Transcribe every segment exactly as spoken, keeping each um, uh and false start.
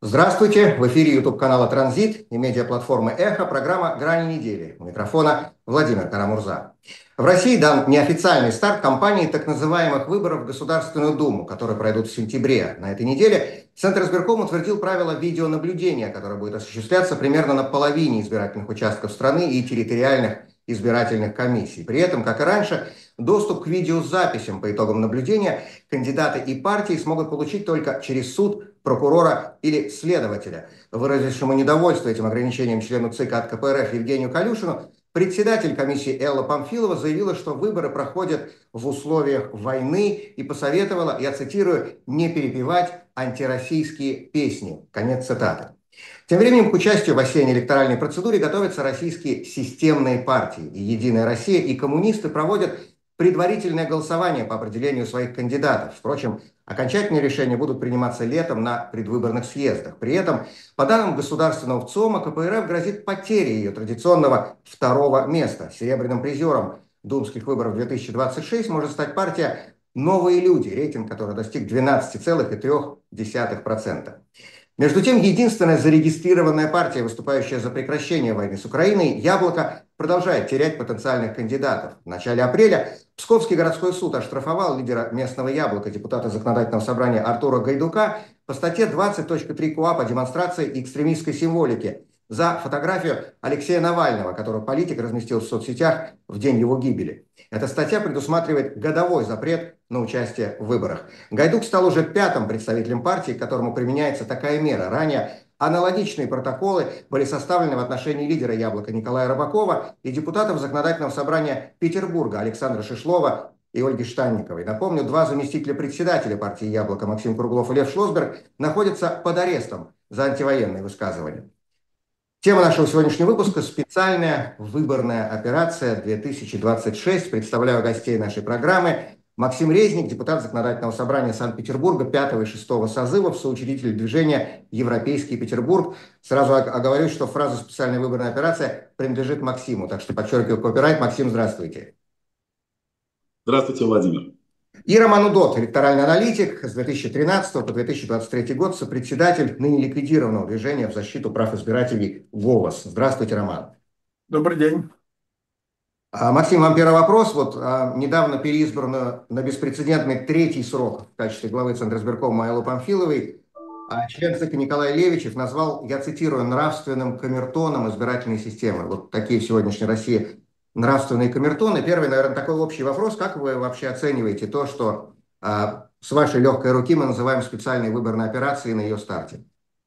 Здравствуйте! В эфире YouTube-канала «Транзит» и медиаплатформы «Эхо» программа «Грани недели». У микрофона Владимир Карамурза. В России дан неофициальный старт кампании так называемых выборов в Государственную Думу, которые пройдут в сентябре. На этой неделе Центр избирком утвердил правила видеонаблюдения, которое будет осуществляться примерно на половине избирательных участков страны и территориальных избирательных комиссий. При этом, как и раньше, доступ к видеозаписям по итогам наблюдения кандидаты и партии смогут получить только через суд, прокурора или следователя. Выразившему недовольство этим ограничением члену ЦИК от ка пэ эр эф Евгению Калюшину, председатель комиссии Элла Памфилова заявила, что выборы проходят в условиях войны и посоветовала, я цитирую, «не перепевать антироссийские песни». Конец цитаты. Тем временем к участию в осенней электоральной процедуре готовятся российские системные партии. И «Единая Россия», и коммунисты проводят предварительное голосование по определению своих кандидатов. Впрочем, окончательные решения будут приниматься летом на предвыборных съездах. При этом, по данным Государственного ЦИОМа, ка пэ эр эф грозит потерей ее традиционного второго места. Серебряным призером думских выборов две тысячи двадцать шесть может стать партия «Новые люди», рейтинг которой достиг двенадцати целых трёх десятых процента. Между тем, единственная зарегистрированная партия, выступающая за прекращение войны с Украиной, «Яблоко», продолжает терять потенциальных кандидатов. В начале апреля Псковский городской суд оштрафовал лидера местного «Яблока», депутата Законодательного собрания Артура Гайдука, по статье двадцать точка три КоАП о демонстрации экстремистской символики за фотографию Алексея Навального, которую политик разместил в соцсетях в день его гибели. Эта статья предусматривает годовой запрет на участие в выборах. Гайдук стал уже пятым представителем партии, к которому применяется такая мера. Ранее аналогичные протоколы были составлены в отношении лидера «Яблока» Николая Рыбакова и депутатов Законодательного собрания Петербурга Александра Шишлова и Ольги Штанниковой. Напомню, два заместителя председателя партии «Яблоко» Максим Круглов и Лев Шлосберг находятся под арестом за антивоенные высказывания. Тема нашего сегодняшнего выпуска – специальная выборная операция две тысячи двадцать шесть. Представляю гостей нашей программы. Максим Резник, депутат Законодательного собрания Санкт-Петербурга пятого и шестого созывов, соучредитель движения «Европейский Петербург». Сразу оговорюсь, что фраза «специальная выборная операция» принадлежит Максиму, так что подчеркиваю копирайт. Максим, здравствуйте. Здравствуйте, Владимир. И Роман Удод, электоральный аналитик, с две тысячи тринадцатого по две тысячи двадцать третий год, сопредседатель ныне ликвидированного движения в защиту прав избирателей «Голос». Здравствуйте, Роман. Добрый день. Максим, вам первый вопрос. Вот а, недавно переизбранную на беспрецедентный третий срок в качестве главы Центра избиркома Эллы Памфиловой а член ЦИКа Николай Левичев назвал, я цитирую, нравственным камертоном избирательной системы. Вот такие в сегодняшней России нравственные камертоны. Первый, наверное, такой общий вопрос. Как вы вообще оцениваете то, что а, с вашей легкой руки мы называем специальной выборной операцией на ее старте?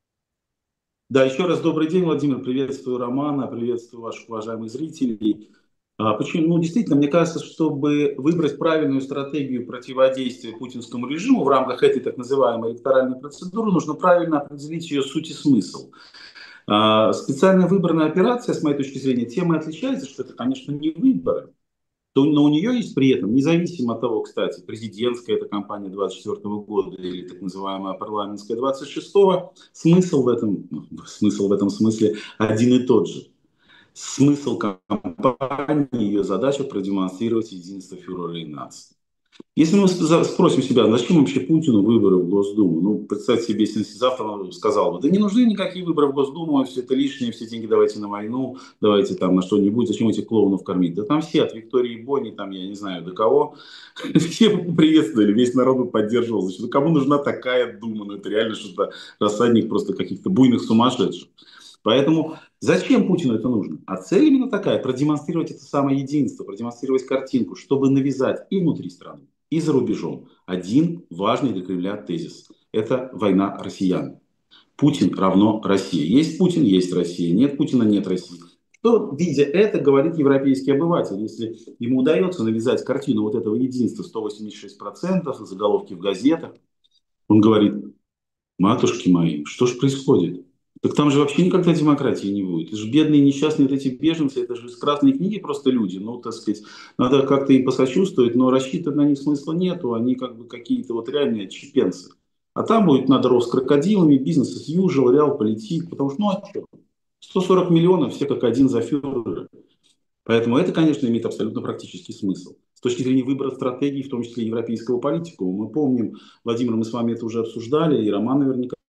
Да, еще раз добрый день, Владимир. Приветствую Романа, приветствую ваших уважаемых зрителей. А, почему? Ну, действительно, мне кажется, чтобы выбрать правильную стратегию противодействия путинскому режиму в рамках этой так называемой электоральной процедуры, нужно правильно определить ее суть и смысл. А, специальная выборная операция, с моей точки зрения, тем и отличается, что это, конечно, не выборы. Но у нее есть при этом, независимо от того, кстати, президентская эта кампания двадцать четвёртого года или так называемая парламентская двадцать шестого, смысл в этом, смысл в этом смысле один и тот же. Смысл кампании, ее задача продемонстрировать единство фюрера и нации. Если мы спросим себя, зачем вообще Путину выборы в Госдуму? Ну, представьте себе, если завтра он сказал бы, да не нужны никакие выборы в Госдуму, все это лишнее, все деньги давайте на войну, давайте там на что-нибудь, зачем этих клоунов кормить? Да там все, от Виктории Бонни, там я не знаю до кого, все приветствовали, весь народ поддерживал. Значит, ну, кому нужна такая Дума? Ну это реально что-то рассадник просто каких-то буйных сумасшедших. Поэтому зачем Путину это нужно? А цель именно такая, продемонстрировать это самое единство, продемонстрировать картинку, чтобы навязать и внутри страны, и за рубежом один важный для Кремля тезис. Это война россиян. Путин равно Россия. Есть Путин, есть Россия. Нет Путина, нет России. Что, видя это, говорит европейский обыватель? Если ему удается навязать картину вот этого единства сто восемьдесят шесть процентов, заголовки в газетах, он говорит, матушки мои, что ж происходит? Так там же вообще никогда демократии не будет. Это же бедные несчастные вот эти беженцы, это же из красной книги просто люди. Ну, так сказать, надо как-то им посочувствовать, но рассчитывать на них смысла нету. Они как бы какие-то вот реальные отщепенцы. А там будет надо рост с крокодилами, бизнес as usual, реал политик. Потому что, ну а что? сто сорок миллионов, все как один за фюрера. Поэтому это, конечно, имеет абсолютно практический смысл. С точки зрения выбора стратегии, в том числе европейского политикума. Мы помним, Владимир, мы с вами это уже обсуждали, и Роман наверняка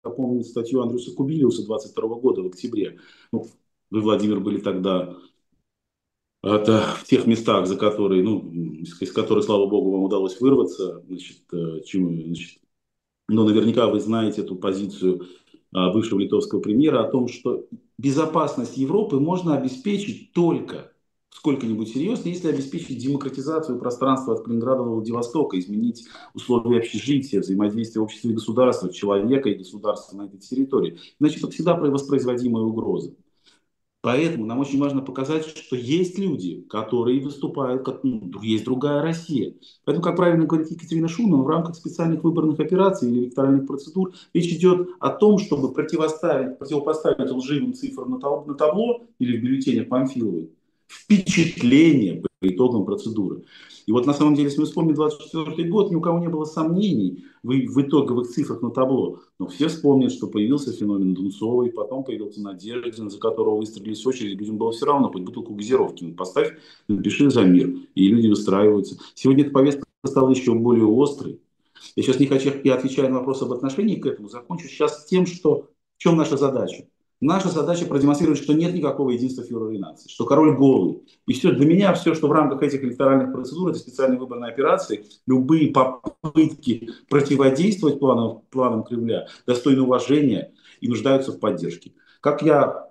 помнит статью Андрюса Кубилиуса двадцать второго года в октябре. Ну, вы, Владимир, были тогда это в тех местах, за которые, ну, из, из которых, слава богу, вам удалось вырваться. Значит, э, чему, значит, но наверняка вы знаете эту позицию а, бывшего литовского премьера о том, что безопасность Европы можно обеспечить только сколько-нибудь серьезно, если обеспечить демократизацию пространства от Калининграда до Владивостока, изменить условия общежития, взаимодействия общества и государства, человека и государства на этой территории. Иначе это всегда воспроизводимая угроза. Поэтому нам очень важно показать, что есть люди, которые выступают, как ну, есть другая Россия. Поэтому, как правильно говорит Екатерина Шумова, в рамках специальных выборных операций или электоральных процедур речь идет о том, чтобы противоставить, противопоставить лживым цифрам на таб- на табло или в бюллетенях Памфиловой впечатление по итогам процедуры. И вот на самом деле, если мы вспомним двадцать четвёртый год, ни у кого не было сомнений в, в итоговых цифрах на табло. Но все вспомнят, что появился феномен Дунцовой, потом появился Надеждин, за которого выстроились очередь. Людям было все равно, хоть бутылку газировки. Ну, поставь, напиши за мир. И люди выстраиваются. Сегодня эта повестка стала еще более острой. Я сейчас не хочу, я отвечаю на вопрос об отношении к этому, закончу сейчас тем, что в чем наша задача. Наша задача продемонстрировать, что нет никакого единства фюрера и нации, что король голый. И все, для меня все, что в рамках этих электоральных процедур, это специальной выборной операции, любые попытки противодействовать планам, планам Кремля достойны уважения и нуждаются в поддержке. Как я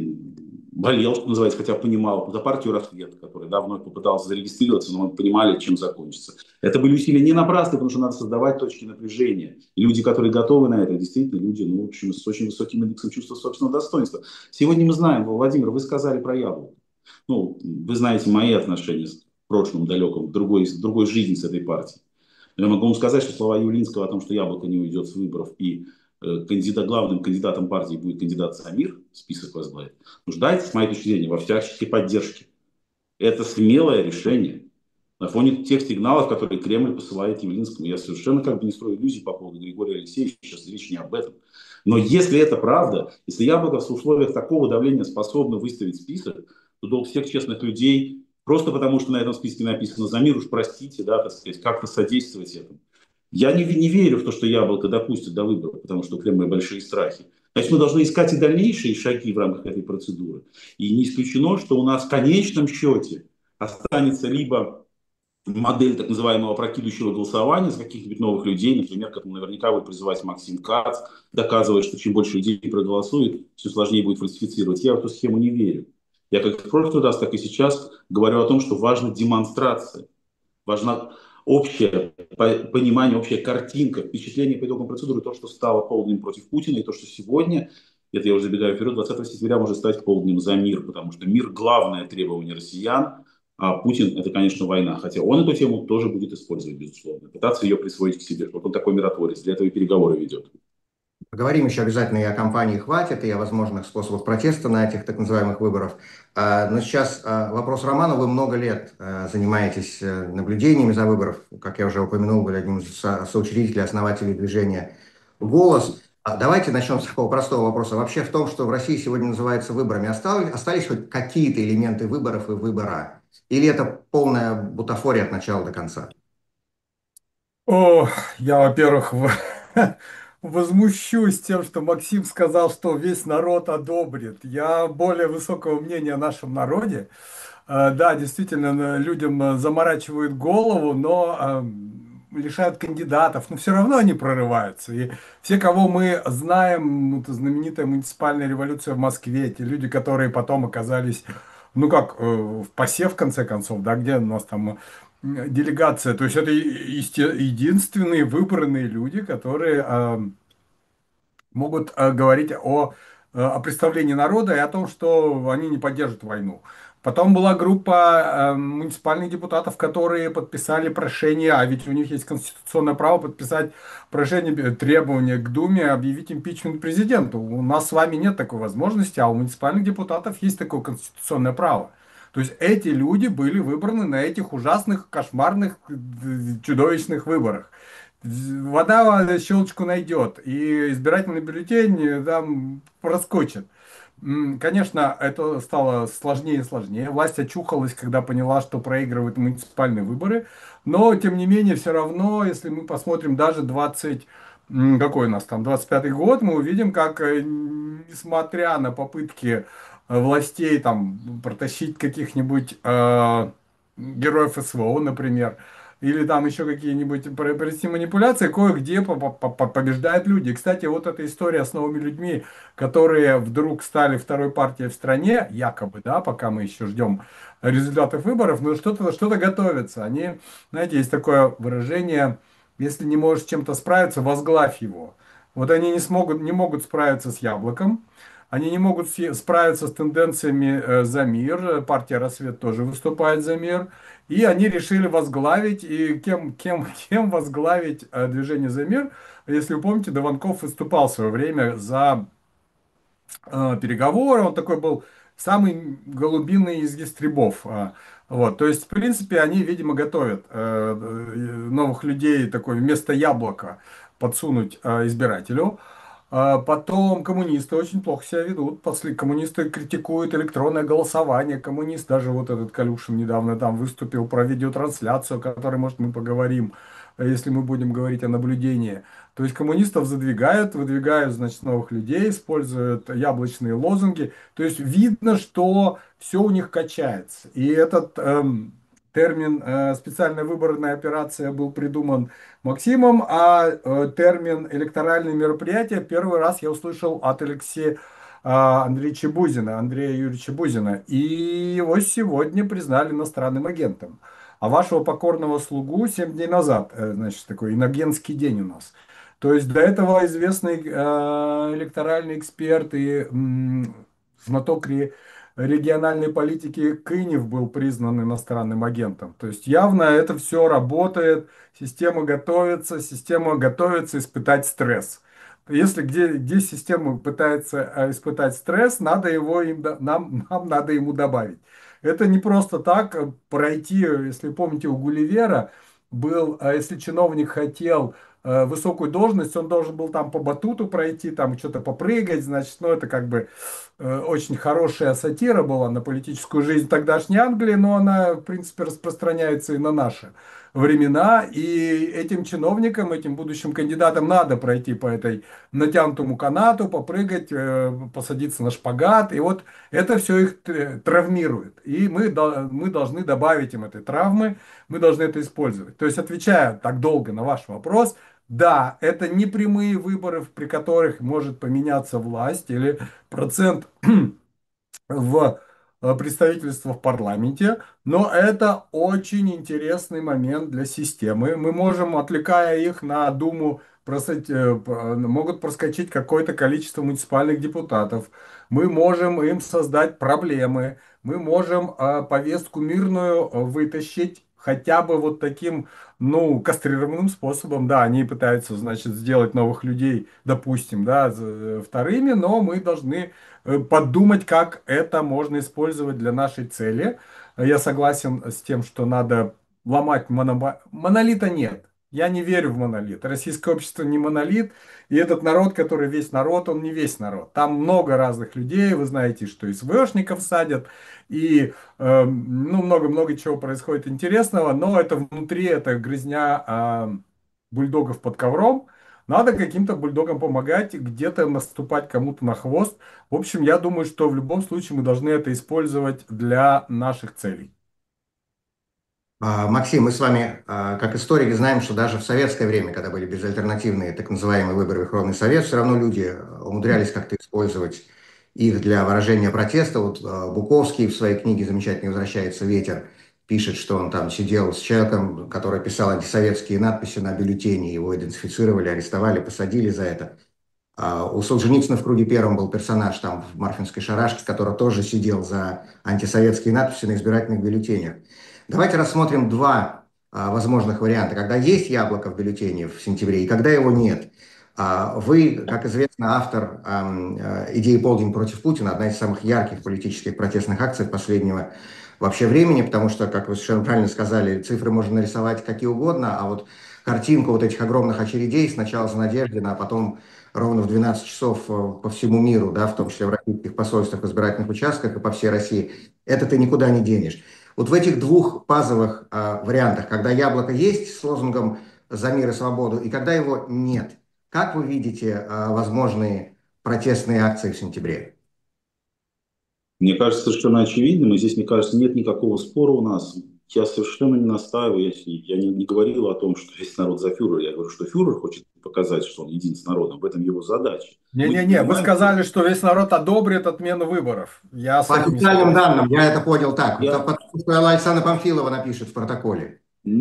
болел, что называется, хотя понимал, за партию «Рассвет», которая давно попытался зарегистрироваться, но мы понимали, чем закончится. Это были усилия не напрасны, потому что надо создавать точки напряжения. И люди, которые готовы на это, действительно люди, ну, в общем, с очень высоким индексом чувства собственного достоинства. Сегодня мы знаем, Владимир, вы сказали про яблоко. Ну, вы знаете мои отношения с прошлым далеком, другой, другой жизни с этой партией. Я могу вам сказать, что слова Явлинского о том, что яблоко не уйдет с выборов и кандидат, главным кандидатом партии будет кандидат Самир, список возглавит, нуждается, с моей точки зрения, во всяческой поддержке. Это смелое решение. На фоне тех сигналов, которые Кремль посылает Явлинскому, я совершенно как бы не строю иллюзий по поводу Григория Алексеевича, сейчас речь не об этом. Но если это правда, если Яблоко в условиях такого давления способно выставить список, то долг всех честных людей, просто потому что на этом списке написано «Замир», уж простите, да, так сказать, как-то содействовать этому. Я не, не верю в то, что Яблоко допустит до выборов, потому что у Кремля большие страхи. Значит, мы должны искать и дальнейшие шаги в рамках этой процедуры. И не исключено, что у нас в конечном счете останется либо модель так называемого прокидывающего голосования за каких-нибудь новых людей, например, как наверняка будет призывать Максим Кац, доказывая, что чем больше людей проголосует, все сложнее будет фальсифицировать. Я в эту схему не верю. Я как в прошлый раз, так и сейчас говорю о том, что важна демонстрация, важна общее понимание, общая картинка, впечатление по итогам процедуры, то, что стало полднем против Путина, и то, что сегодня, это я уже забегаю вперед, двадцатого сентября может стать полднем за мир, потому что мир – главное требование россиян, а Путин – это, конечно, война. Хотя он эту тему тоже будет использовать, безусловно, пытаться ее присвоить к себе. Вот он такой миротворец, для этого и переговоры ведет. Поговорим еще обязательно и о кампании «Хватит», и о возможных способах протеста на этих так называемых выборах. Но сейчас вопрос Роману. Вы много лет занимаетесь наблюдениями за выборами. Как я уже упомянул, вы одним из соучредителей, основателей движения «Голос». Давайте начнем с такого простого вопроса. Вообще в том, что в России сегодня называется выборами, остались, остались хоть какие-то элементы выборов и выбора? Или это полная бутафория от начала до конца? О, я, во-первых, в- возмущусь тем, что Максим сказал, что весь народ одобрит. Я более высокого мнения о нашем народе. Э, Да, действительно, на- людям э, заморачивают голову, но э, лишают кандидатов. Но все равно они прорываются. И все, кого мы знаем, ну, это знаменитая муниципальная революция в Москве, те люди, которые потом оказались, ну как, э, в ПАСЕ, в конце концов, да, где у нас там м, делегация. То есть это и- есте- единственные выбранные люди, которые э, могут э, говорить о, э, о представлении народа и о том, что они не поддержат войну. Потом была группа э, муниципальных депутатов, которые подписали прошение, а ведь у них есть конституционное право подписать прошение, э, требования к Думе объявить импичмент президенту. У нас с вами нет такой возможности, а у муниципальных депутатов есть такое конституционное право. То есть эти люди были выбраны на этих ужасных, кошмарных, э, чудовищных выборах. Вода щелочку найдет, и избирательный бюллетень э, там проскочит. М, Конечно, это стало сложнее и сложнее. Власть очухалась, когда поняла, что проигрывает муниципальные выборы. Но, тем не менее, все равно, если мы посмотрим даже двадцать м, какой у нас там, двадцать пятый год, мы увидим, как, э, несмотря на попытки э, властей там протащить каких-нибудь э, героев СВО, например, или там еще какие-нибудь про- провести манипуляции, кое-где по- по- по- побеждают люди. И, кстати, вот эта история с новыми людьми, которые вдруг стали второй партией в стране, якобы, да, пока мы еще ждем результатов выборов, но что-то что-то готовится. Они, знаете, есть такое выражение: если не можешь с чем-то справиться, возглавь его. Вот они не смогут, не могут справиться с яблоком, они не могут с- справиться с тенденциями э, за мир. Партия «Рассвет» тоже выступает за мир. И они решили возглавить. И кем, кем, кем возглавить э, движение «За мир»? Если вы помните, Дованков выступал в свое время за э, переговоры. Он такой был самый голубиный из ястребов. а. Вот, то есть, в принципе, они, видимо, готовят э, э, новых людей такой вместо яблока подсунуть э, избирателю. А потом коммунисты очень плохо себя ведут. После коммунисты критикуют электронное голосование. Коммунист, даже вот этот Калюшин недавно там выступил про видеотрансляцию, о которой, может, мы поговорим, э, если мы будем говорить о наблюдении. То есть коммунистов задвигают, выдвигают, значит, новых людей, используют яблочные лозунги. То есть видно, что все у них качается. И этот эм, термин э, «специальная выборная операция» был придуман Максимом, а э, термин «электоральные мероприятия» первый раз я услышал от Алексея а, Андреевича Бузина, Андрея Юрьевича Бузина. И его сегодня признали иностранным агентом. А вашего покорного слугу семь дней назад, э, значит, такой иногенский день у нас. То есть до этого известный э, электоральный эксперт и м, знаток ре- региональной политики Кынев был признан иностранным агентом. То есть явно это все работает, система готовится, система готовится испытать стресс. Если где, где система пытается э, испытать стресс, надо его им, до- нам, нам надо ему добавить. Это не просто так э, пройти, если помните, у Гулливера был, э, если чиновник хотел э, высокую должность, он должен был там по батуту пройти, там что-то попрыгать, значит, ну это как бы э, очень хорошая сатира была на политическую жизнь тогдашней Англии, но она, в принципе, распространяется и на наши времена, и этим чиновникам, этим будущим кандидатам надо пройти по этой натянутому канату, попрыгать, э, посадиться на шпагат, и вот это все их т- травмирует, и мы, дол- мы должны добавить им этой травмы, мы должны это использовать. То есть, отвечая так долго на ваш вопрос, да, это не прямые выборы, при которых может поменяться власть или процент в э, представительство в парламенте, но это очень интересный момент для системы. Мы можем, отвлекая их на Думу, просать- э, п- могут проскочить какое-то количество муниципальных депутатов. Мы можем им создать проблемы. Мы можем э, повестку мирную э, вытащить хотя бы вот таким, ну, кастрированным способом. Да, они пытаются, значит, сделать новых людей, допустим, да, з- э, вторыми, но мы должны э, подумать, как это можно использовать для нашей цели. Я согласен с тем, что надо ломать моноба... Монолита нет. Я не верю в монолит. Российское общество не монолит, и этот народ, который весь народ, он не весь народ. Там много разных людей, вы знаете, что и СВОшников садят, и э, ну, много-много чего происходит интересного, но это внутри, это грызня э, бульдогов под ковром. Надо каким-то бульдогам помогать, где-то наступать кому-то на хвост. В общем, я думаю, что в любом случае мы должны это использовать для наших целей. А, Максим, мы с вами, а, как историки, знаем, что даже в советское время, когда были безальтернативные так называемые выборы в Верховный Совет, все равно люди а, умудрялись как-то использовать их для выражения протеста. Вот а, Буковский в своей книге замечательно «Возвращается ветер» пишет, что он там сидел с человеком, который писал антисоветские надписи на бюллетене, его идентифицировали, арестовали, посадили за это. А у Солженицына в «Круге первом» был персонаж там в Марфинской шарашке, который тоже сидел за антисоветские надписи на избирательных бюллетенях. Давайте рассмотрим два а, возможных варианта, когда есть яблоко в бюллетене в сентябре и когда его нет. А, вы, как известно, автор ам, э, идеи «Полдень против Путина», одна из самых ярких политических протестных акций последнего вообще времени, потому что, как вы совершенно правильно сказали, цифры можно нарисовать какие угодно, а вот картинку вот этих огромных очередей сначала за Надеждина, а потом ровно в двенадцать часов э, по всему миру, да, в том числе в российских посольствах, избирательных участках и по всей России, это ты никуда не денешь. Вот в этих двух базовых э, вариантах, когда яблоко есть с лозунгом «За мир и свободу» и когда его нет, Как вы видите а, возможные протестные акции в сентябре? Мне кажется, совершенно очевидным, и здесь, мне кажется, нет никакого спора у нас. Я совершенно не настаиваю, я, я не, не говорил о том, что весь народ за фюрера. Я говорю, что фюрер хочет показать, что он един с народом. В этом его задача. Мы Не-не-не, вы понимаем, что сказали, что весь народ одобрит отмену выборов. Я с По этим не официальным согласен. данным, я это понял так, это я, потому что Александра Памфилова напишет в протоколе.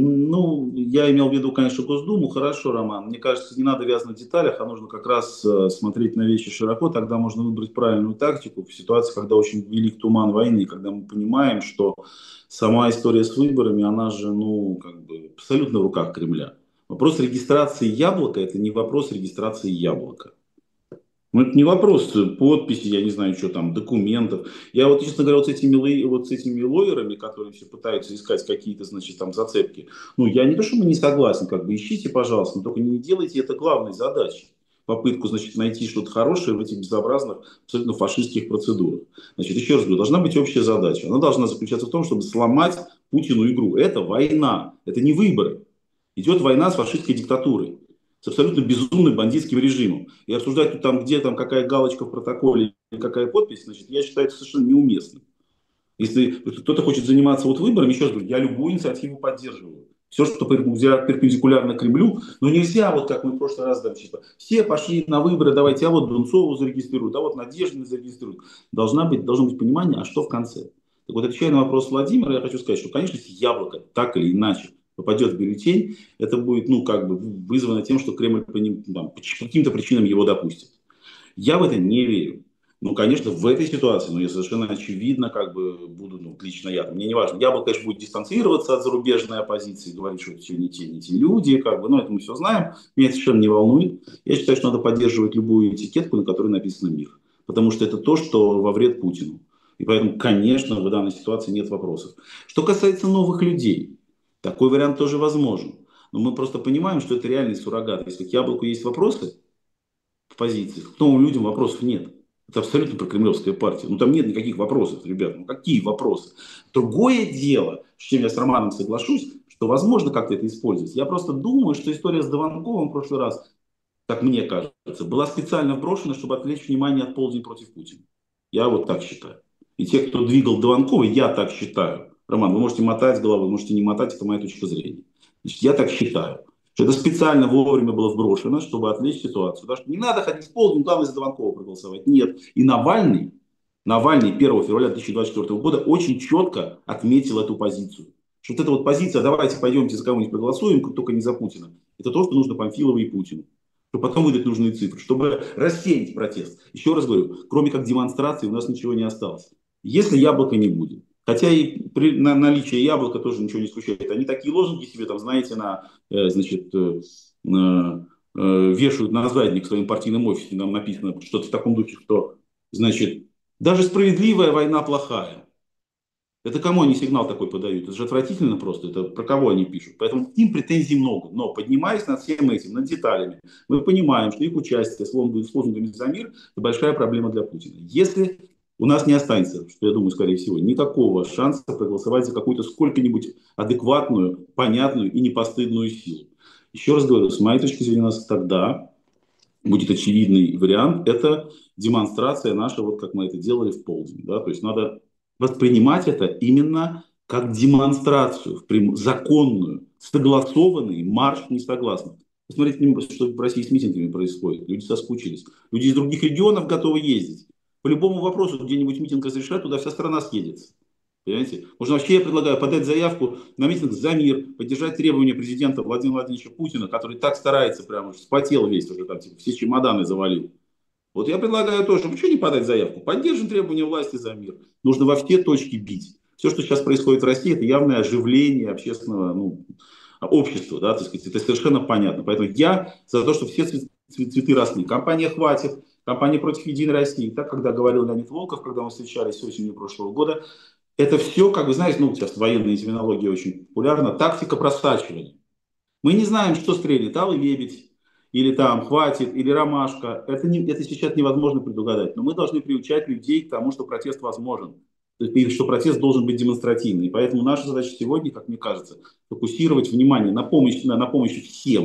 ну, я имел в виду, конечно, Госдуму. Хорошо, Роман. Мне кажется, не надо вязать в деталях, а нужно как раз э, смотреть на вещи широко. Тогда можно выбрать правильную тактику в ситуации, когда очень велик туман войны, и когда мы понимаем, что сама история с выборами, она же, ну, как бы абсолютно в руках Кремля. Вопрос регистрации яблока – это не вопрос регистрации яблока. Ну, это не вопрос подписи, я не знаю, что там, документов. Я вот, честно говоря, вот с этими, лой- вот с этими лоерами, которые все пытаются искать какие-то, значит, там зацепки, ну, я не то, что не согласен, как бы ищите, пожалуйста, но только не делайте это главной задачей. Попытку, значит, найти что-то хорошее в этих безобразных, абсолютно фашистских процедурах. Значит, еще раз говорю, должна быть общая задача. Она должна заключаться в том, чтобы сломать Путину игру. Это война, это не выборы. Идет война с фашистской диктатурой, с абсолютно безумным бандитским режимом. И обсуждать тут там, где там какая галочка в протоколе, какая подпись, значит, я считаю это совершенно неуместным. Если кто-то хочет заниматься вот выборами, еще раз говорю, я любую инициативу поддерживаю. Все, что перпендикулярно Кремлю, но нельзя, вот как мы в прошлый раз, да, типа, все пошли на выборы, давайте, а вот Дунцову зарегистрируют, а вот Надеждина зарегистрируют. Должна быть, должно быть понимание, а что в конце. Так вот, отвечая на вопрос Владимира, я хочу сказать, что, конечно, если яблоко так или иначе попадет в бюллетень, это будет, ну, как бы вызвано тем, что Кремль по, ним, там, по каким-то причинам его допустит. Я в это не верю. Ну, конечно, в этой ситуации, ну, я совершенно очевидно, как бы буду, ну, лично я, мне не важно. Я бы, конечно, будет дистанцироваться от зарубежной оппозиции, говорить, что это все не те, не те люди, как бы, ну, это мы все знаем. Меня это совершенно не волнует. Я считаю, что надо поддерживать любую этикетку, на которой написано «мир». Потому что это то, что во вред Путину. И поэтому, конечно, в данной ситуации нет вопросов. Что касается новых людей, такой вариант тоже возможен. Но мы просто понимаем, что это реальный суррогат. Если к яблоку есть вопросы в позициях, к новым людям вопросов нет. Это абсолютно прокремлевская партия. Ну там нет никаких вопросов, ребят. Ну какие вопросы? Другое дело, с чем я с Романом соглашусь, что возможно как-то это использовать. Я просто думаю, что история с Дованковым в прошлый раз, как мне кажется, была специально брошена, чтобы отвлечь внимание от полдень против Путина. Я вот так считаю. И те, кто двигал Дованкова, я так считаю. Роман, вы можете мотать головой, вы можете не мотать, это моя точка зрения. Значит, я так считаю. Что это специально вовремя было сброшено, чтобы отвлечь ситуацию. Да, что не надо ходить в полдень, главное за Дованкова проголосовать. Нет. И Навальный, Навальный первого февраля две тысячи двадцать четвёртого года очень четко отметил эту позицию. Что вот эта вот позиция, давайте пойдемте за кого-нибудь проголосуем, только не за Путина. Это то, что нужно Памфилову и Путину. Чтобы потом выдать нужные цифры, чтобы рассеять протест. Еще раз говорю, кроме как демонстрации у нас ничего не осталось. Если яблока не будет. Хотя и при на, наличии яблока тоже ничего не исключает. Они такие лозунги себе, там, знаете, на, э, значит, э, э, э, вешают на задник в своем партийном офисе. Нам написано что-то в таком духе, что, значит, даже справедливая война плохая. Это кому они сигнал такой подают? Это же отвратительно просто. Это про кого они пишут? Поэтому им претензий много. Но поднимаясь над всем этим, над деталями, мы понимаем, что их участие с лозунгами «За мир» – это большая проблема для Путина. Если у нас не останется, что я думаю, скорее всего, никакого шанса проголосовать за какую-то сколько-нибудь адекватную, понятную и непостыдную силу. Еще раз говорю, с моей точки зрения, у нас тогда будет очевидный вариант – это демонстрация наша, вот как мы это делали в полдень. Да? То есть надо воспринимать это именно как демонстрацию, законную, согласованный марш несогласных. Посмотрите, что в России с митингами происходит. Люди соскучились. Люди из других регионов готовы ездить. По любому вопросу где-нибудь митинг разрешат, туда вся страна съедется. Понимаете? Можно вообще, я предлагаю подать заявку на митинг «За мир», поддержать требования президента Владимира Владимировича Путина, который так старается, прямо вспотел весь, уже там типа, все чемоданы завалил. Вот я предлагаю тоже, почему не подать заявку? Поддержим требования власти за мир. Нужно во все точки бить. Все, что сейчас происходит в России, это явное оживление общественного, ну, общества. Да, так сказать, это совершенно понятно. Поэтому я за то, что все цветы, цветы росли. Компания «Хватит», компания «Против Единой России». Так, когда говорил Леонид Волков, когда мы встречались осенью прошлого года, это все, как вы знаете, ну, сейчас военная терминология очень популярна, тактика просачивания. Мы не знаем, что стрелит Алый Лебедь, или там «Хватит», или «Ромашка». Это, не, это сейчас невозможно предугадать. Но мы должны приучать людей к тому, что протест возможен. И что протест должен быть демонстративный. Поэтому наша задача сегодня, как мне кажется, фокусировать внимание на помощь, на, на помощь всем.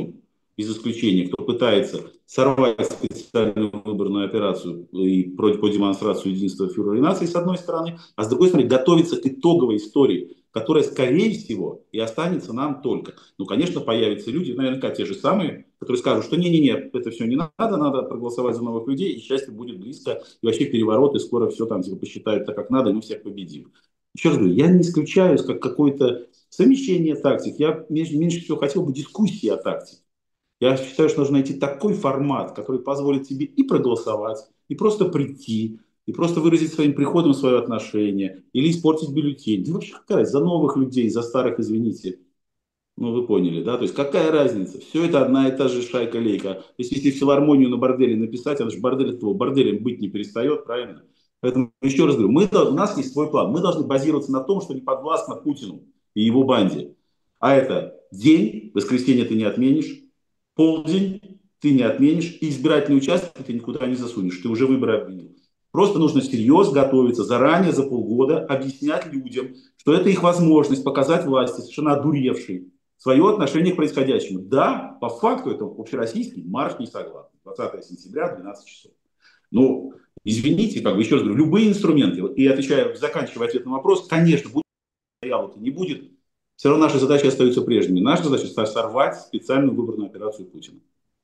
без исключения, кто пытается сорвать специальную выборную операцию и против по демонстрацию единства фюрера и нации, с одной стороны, а с другой стороны, готовится к итоговой истории, которая, скорее всего, и останется нам только. Ну, конечно, появятся люди, наверняка те же самые, которые скажут, что не-не-не, это все не надо, надо проголосовать за новых людей, и счастье будет близко, и вообще переворот, и скоро все там типа посчитают так, как надо, и мы всех победим. Еще раз говорю, я не исключаю как какое-то совмещение тактик, я меньше всего хотел бы дискуссии о тактике. Я считаю, что нужно найти такой формат, который позволит тебе и проголосовать, и просто прийти, и просто выразить своим приходом свое отношение, или испортить бюллетень. Да вообще какая разница, за новых людей, за старых, извините. Ну, вы поняли, да? То есть какая разница? Все это одна и та же шайка-лейка. Если, если филармонию на борделе написать, она же бордель этого борделем быть не перестает, правильно? Поэтому еще раз говорю, мы, у нас есть свой план. Мы должны базироваться на том, что не подвластно Путину и его банде. А это день, воскресенье ты не отменишь, полдень ты не отменишь, и избирательный участок ты никуда не засунешь, ты уже выборы отменил. Просто нужно серьезно готовиться, заранее, за полгода, объяснять людям, что это их возможность показать власти, совершенно одуревшей, свое отношение к происходящему. Да, по факту это общероссийский марш не согласен. двадцатого сентября, двенадцать часов. Ну, извините, как бы еще раз говорю, любые инструменты, и отвечая, заканчивая ответ на вопрос, конечно, будет, не будет, все равно наши задачи остаются прежними. Наша задача сорвать специальную выборную операцию Путина.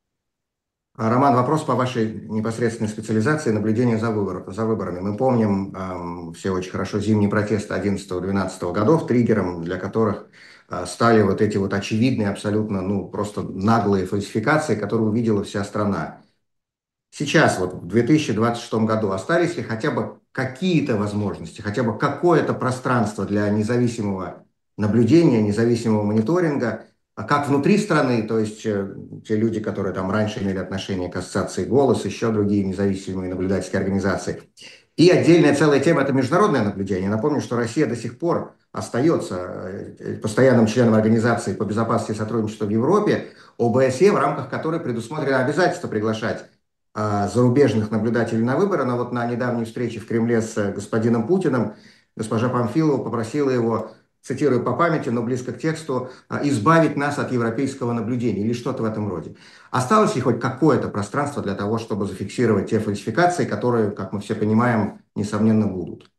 Роман, вопрос по вашей непосредственной специализации наблюдения за, выбор, за выборами. Мы помним эм, все очень хорошо зимние протесты одиннадцатого-двенадцатого годов, триггером для которых э, стали вот эти вот очевидные, абсолютно, ну, просто наглые фальсификации, которые увидела вся страна. Сейчас, вот в две тысячи двадцать шестом году, остались ли хотя бы какие-то возможности, хотя бы какое-то пространство для независимого наблюдения, независимого мониторинга, а как внутри страны, то есть э, те люди, которые там раньше имели отношение к ассоциации «Голос», еще другие независимые наблюдательские организации. И отдельная целая тема – это международное наблюдение. Напомню, что Россия до сих пор остается э, постоянным членом Организации по безопасности и сотрудничеству в Европе, О Бэ Эс Е, в рамках которой предусмотрено обязательство приглашать зарубежных наблюдателей на выборы, но вот на недавней встрече в Кремле с господином Путиным госпожа Памфилова попросила его, цитирую по памяти, но близко к тексту, избавить нас от европейского наблюдения или что-то в этом роде. Осталось ли хоть какое-то пространство для того, чтобы зафиксировать те фальсификации, которые, как мы все понимаем, несомненно будут?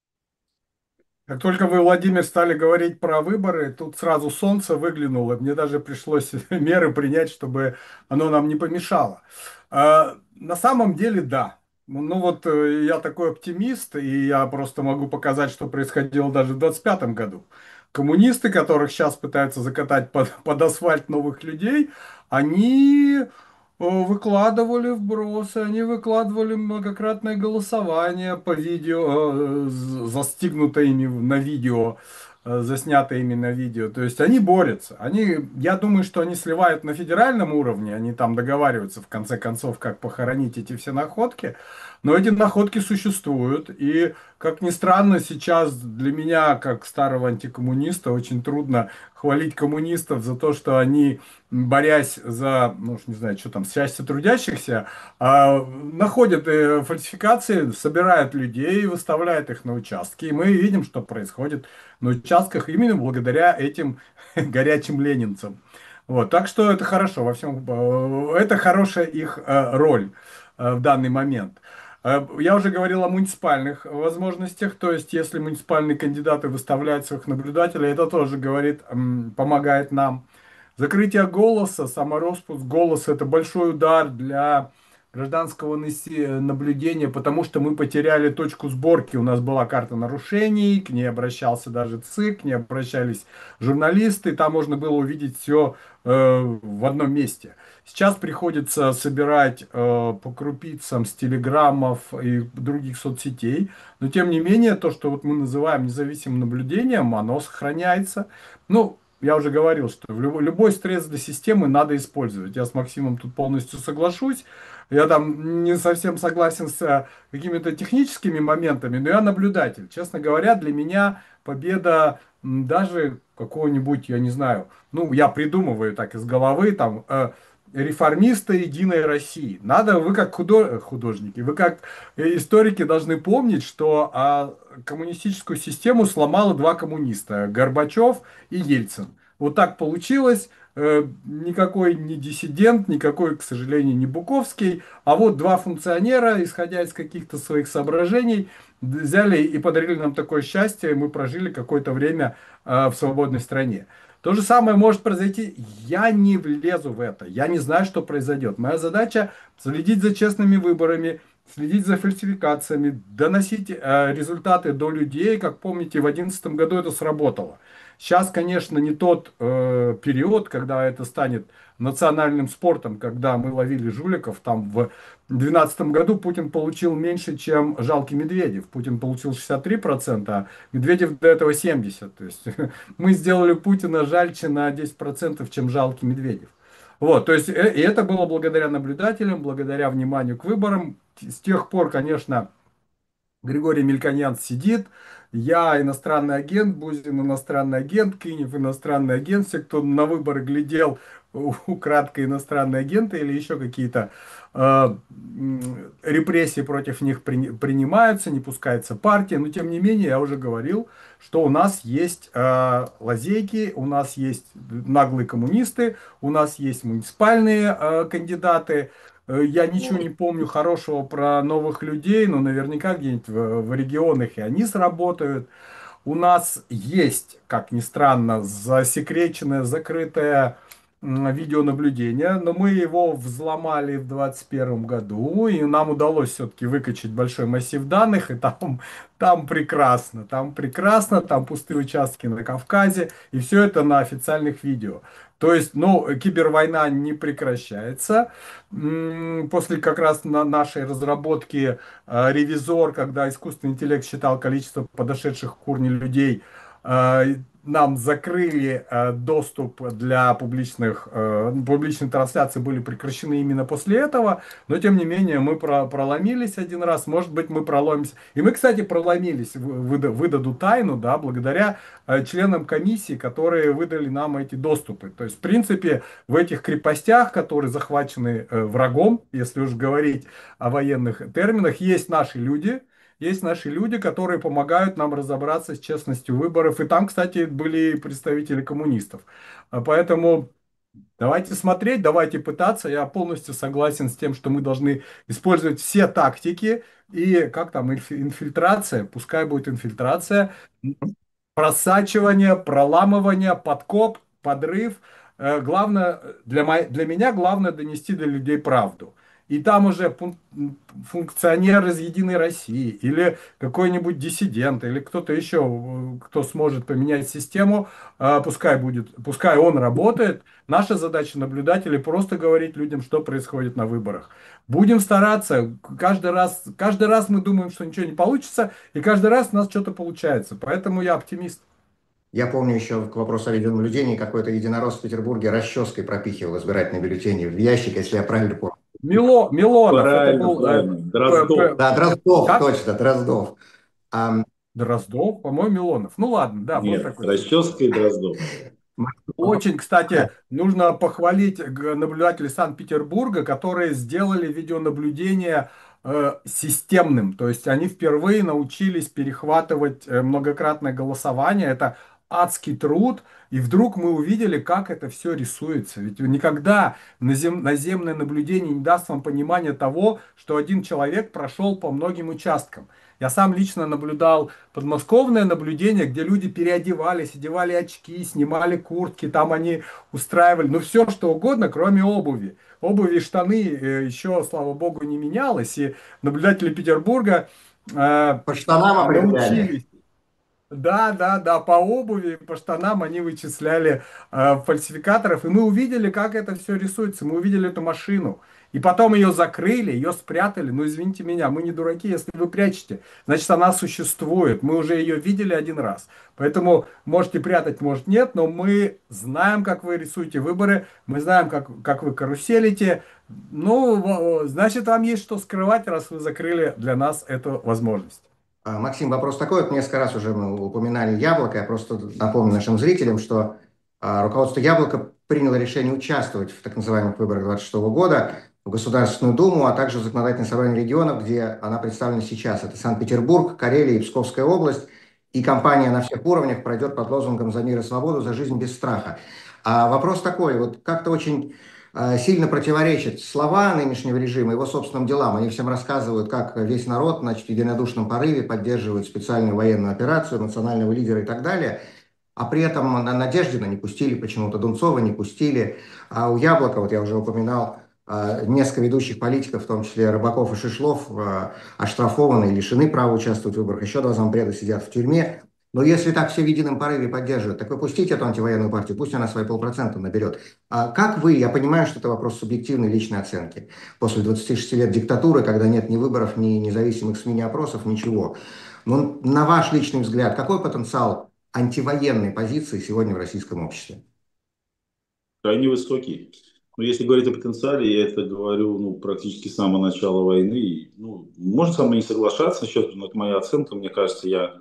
Как только вы, Владимир, стали говорить про выборы, тут сразу солнце выглянуло. Мне даже пришлось меры принять, чтобы оно нам не помешало. А, на самом деле, да. Ну ну вот э, я такой оптимист, и я просто могу показать, что происходило даже в двадцать пятом году. Коммунисты, которых сейчас пытаются закатать под, под асфальт новых людей, они э, выкладывали вбросы, они выкладывали многократное голосование по видео, э, з- застигнутое ими на видео, э, заснятое ими на видео. То есть они борются. Они, я думаю, что они сливают на федеральном уровне, они там договариваются в конце концов, как похоронить эти все находки. Но эти находки существуют. И, как ни странно, сейчас для меня, как старого антикоммуниста, очень трудно хвалить коммунистов за то, что они, борясь за, ну, уж не знаю, что там, счастье трудящихся, а, находят э, фальсификации, собирают людей, выставляют их на участки. И мы видим, что происходит на участках именно благодаря этим горячим ленинцам. Вот, так что это хорошо, во всем, э, это хорошая их э, роль э, в данный момент. Э, Я уже говорил о муниципальных возможностях, то есть если муниципальные кандидаты выставляют своих наблюдателей, это тоже говорит, м, помогает нам. Закрытие голоса, самороспуск голоса – это большой удар для гражданского наси- наблюдения, потому что мы потеряли точку сборки. У нас была карта нарушений, к ней обращался даже ЦИК, к ней обращались журналисты, там можно было увидеть все в одном месте. Сейчас приходится собирать э, по крупицам с телеграммов и других соцсетей, но тем не менее то, что вот мы называем независимым наблюдением, оно сохраняется. Ну, я уже говорил, что в любой, любой стресс для системы надо использовать. Я с Максимом тут полностью соглашусь. Я там не совсем согласен с э, какими-то техническими моментами, но я наблюдатель. Честно говоря, для меня победа м, даже какого-нибудь, я не знаю, ну, я придумываю так из головы, там, э, реформиста Единой России. Надо, вы как худо- художники, вы как э, историки должны помнить, что а, коммунистическую систему сломало два коммуниста, Горбачев и Ельцин. Вот так получилось. э, никакой не диссидент, никакой, к сожалению, не Буковский, а вот два функционера, исходя из каких-то своих соображений, взяли и подарили нам такое счастье, и мы прожили какое-то время э, в свободной стране. То же самое может произойти. Я не влезу в это. Я не знаю, что произойдет. Моя задача следить за честными выборами, следить за фальсификациями, доносить э, результаты до людей. Как помните, в две тысячи одиннадцатом году это сработало. Сейчас, конечно, не тот э, период, когда это станет национальным спортом, когда мы ловили жуликов. Там в две тысячи двенадцатом году Путин получил меньше, чем жалкий Медведев. Путин получил шестьдесят три процента, а Медведев до этого семьдесят процентов. То есть мы сделали Путина жальче на десять процентов, чем жалкий Медведев. Вот, то есть, э, и это было благодаря наблюдателям, благодаря вниманию к выборам. С тех пор, конечно, Григорий Мельконян сидит, я иностранный агент, Бузин иностранный агент, Кинев иностранный агент, все, кто на выборы глядел, украдкой иностранные агенты или еще какие-то э, репрессии против них при, принимаются, не пускается партия, но тем не менее я уже говорил, что у нас есть э, лазейки, у нас есть наглые коммунисты, у нас есть муниципальные э, кандидаты. Я ничего не помню хорошего про новых людей, но наверняка где-нибудь в, в регионах и они сработают. У нас есть, как ни странно, засекреченное, закрытое видеонаблюдение, но мы его взломали в двадцать первом году, и нам удалось все-таки выкачать большой массив данных, и там, там прекрасно, там прекрасно, там пустые участки на Кавказе, и все это на официальных видео. То есть, ну, кибервойна не прекращается. После как раз на нашей разработки э, ревизор, когда искусственный интеллект считал количество подошедших к урне людей, э, нам закрыли э, доступ для публичных, э, публичных трансляций, были прекращены именно после этого, но тем не менее мы про, проломились один раз, может быть мы проломимся. И мы, кстати, проломились, выда, выдаду тайну, да, благодаря э, членам комиссии, которые выдали нам эти доступы. То есть, в принципе, в этих крепостях, которые захвачены э, врагом, если уж говорить о военных терминах, есть наши люди, есть наши люди, которые помогают нам разобраться с честностью выборов. И там, кстати, были представители коммунистов. А Поэтому давайте смотреть, давайте пытаться. Я полностью согласен с тем, что мы должны использовать все тактики. И как там, инфи- инфильтрация, пускай будет инфильтрация, просачивание, проламывание, подкоп, подрыв. Э, Главное, для, мо- для меня главное донести до людей правду. И там уже пун- функционер из Единой России или какой-нибудь диссидент или кто-то еще, э, кто сможет поменять систему, э, пускай будет, пускай он работает. Наша задача наблюдателей просто говорить людям, что происходит на выборах. Будем стараться. Каждый раз, каждый раз мы думаем, что ничего не получится, и каждый раз у нас что-то получается. Поэтому я оптимист. Я помню еще к вопросу о видеонаблюдении, какой-то единорос в Петербурге расческой пропихивал избирательные бюллетени в ящик, если я правильно помню. Мило, Милонов, это Правильно, был... э, правильно. п- Дроздов. п- Да, Дроздов, как? точно, Дроздов. Ам, Дроздов, по-моему, Милонов. Ну ладно, да, был Нет, такой случай. расческа и Дроздов. Очень, кстати, нужно похвалить г- наблюдателей Санкт-Петербурга, которые сделали видеонаблюдение э, системным. То есть они впервые научились перехватывать э, многократное голосование. Это адский труд. И вдруг мы увидели, как это все рисуется. Ведь никогда назем- наземное наблюдение не даст вам понимания того, что один человек прошел по многим участкам. Я сам лично наблюдал подмосковное наблюдение, где люди переодевались, одевали очки, снимали куртки, там они устраивали, ну все что угодно, кроме обуви. Обуви и штаны э, еще, слава богу, не менялось, и наблюдатели Петербурга э, по штанам определяли. научились. Да, да, да, по обуви, по штанам они вычисляли э, фальсификаторов, и мы увидели, как это все рисуется, мы увидели эту машину, и потом ее закрыли, ее спрятали, ну извините меня, мы не дураки, если вы прячете, значит она существует, мы уже ее видели один раз, поэтому можете прятать, может нет, но мы знаем, как вы рисуете выборы, мы знаем, как, как вы каруселите, ну, во- значит вам есть что скрывать, раз вы закрыли для нас эту возможность. А, Максим, вопрос такой. Вот несколько раз уже мы упоминали Яблоко. Я просто напомню нашим зрителям, что а, руководство Яблоко приняло решение участвовать в так называемых выборах двадцать шестого года в Государственную Думу, а также в Законодательное собрание регионов, где она представлена сейчас. Это Санкт-Петербург, Карелия и Псковская область. И кампания на всех уровнях пройдет под лозунгом «За мир и свободу, за жизнь без страха». А вопрос такой, вот как-то очень э, сильно противоречат слова нынешнего режима его собственным делам. Они всем рассказывают, как весь народ, значит, в единодушном порыве поддерживает специальную военную операцию, национального лидера и так далее. А при этом на Надеждина не пустили, почему-то Дунцова не пустили. А у Яблока, вот я уже упоминал, а, несколько ведущих политиков, в том числе Рыбаков и Шишлов, а, оштрафованы и лишены права участвовать в выборах. Еще два зампреда сидят в тюрьме. Но если так все в едином порыве поддерживают, так вы пустите эту антивоенную партию, пусть она свои полпроцента наберет. А как вы, я понимаю, что это вопрос субъективной личной оценки, после двадцати шести лет диктатуры, когда нет ни выборов, ни независимых СМИ, ни опросов, ничего. Но на ваш личный взгляд, какой потенциал антивоенной позиции сегодня в российском обществе? Крайне высокий. Но если говорить о потенциале, я это говорю ну, практически с самого начала войны. И, ну, можно со мной не соглашаться, сейчас, но это моя оценка. Мне кажется, я,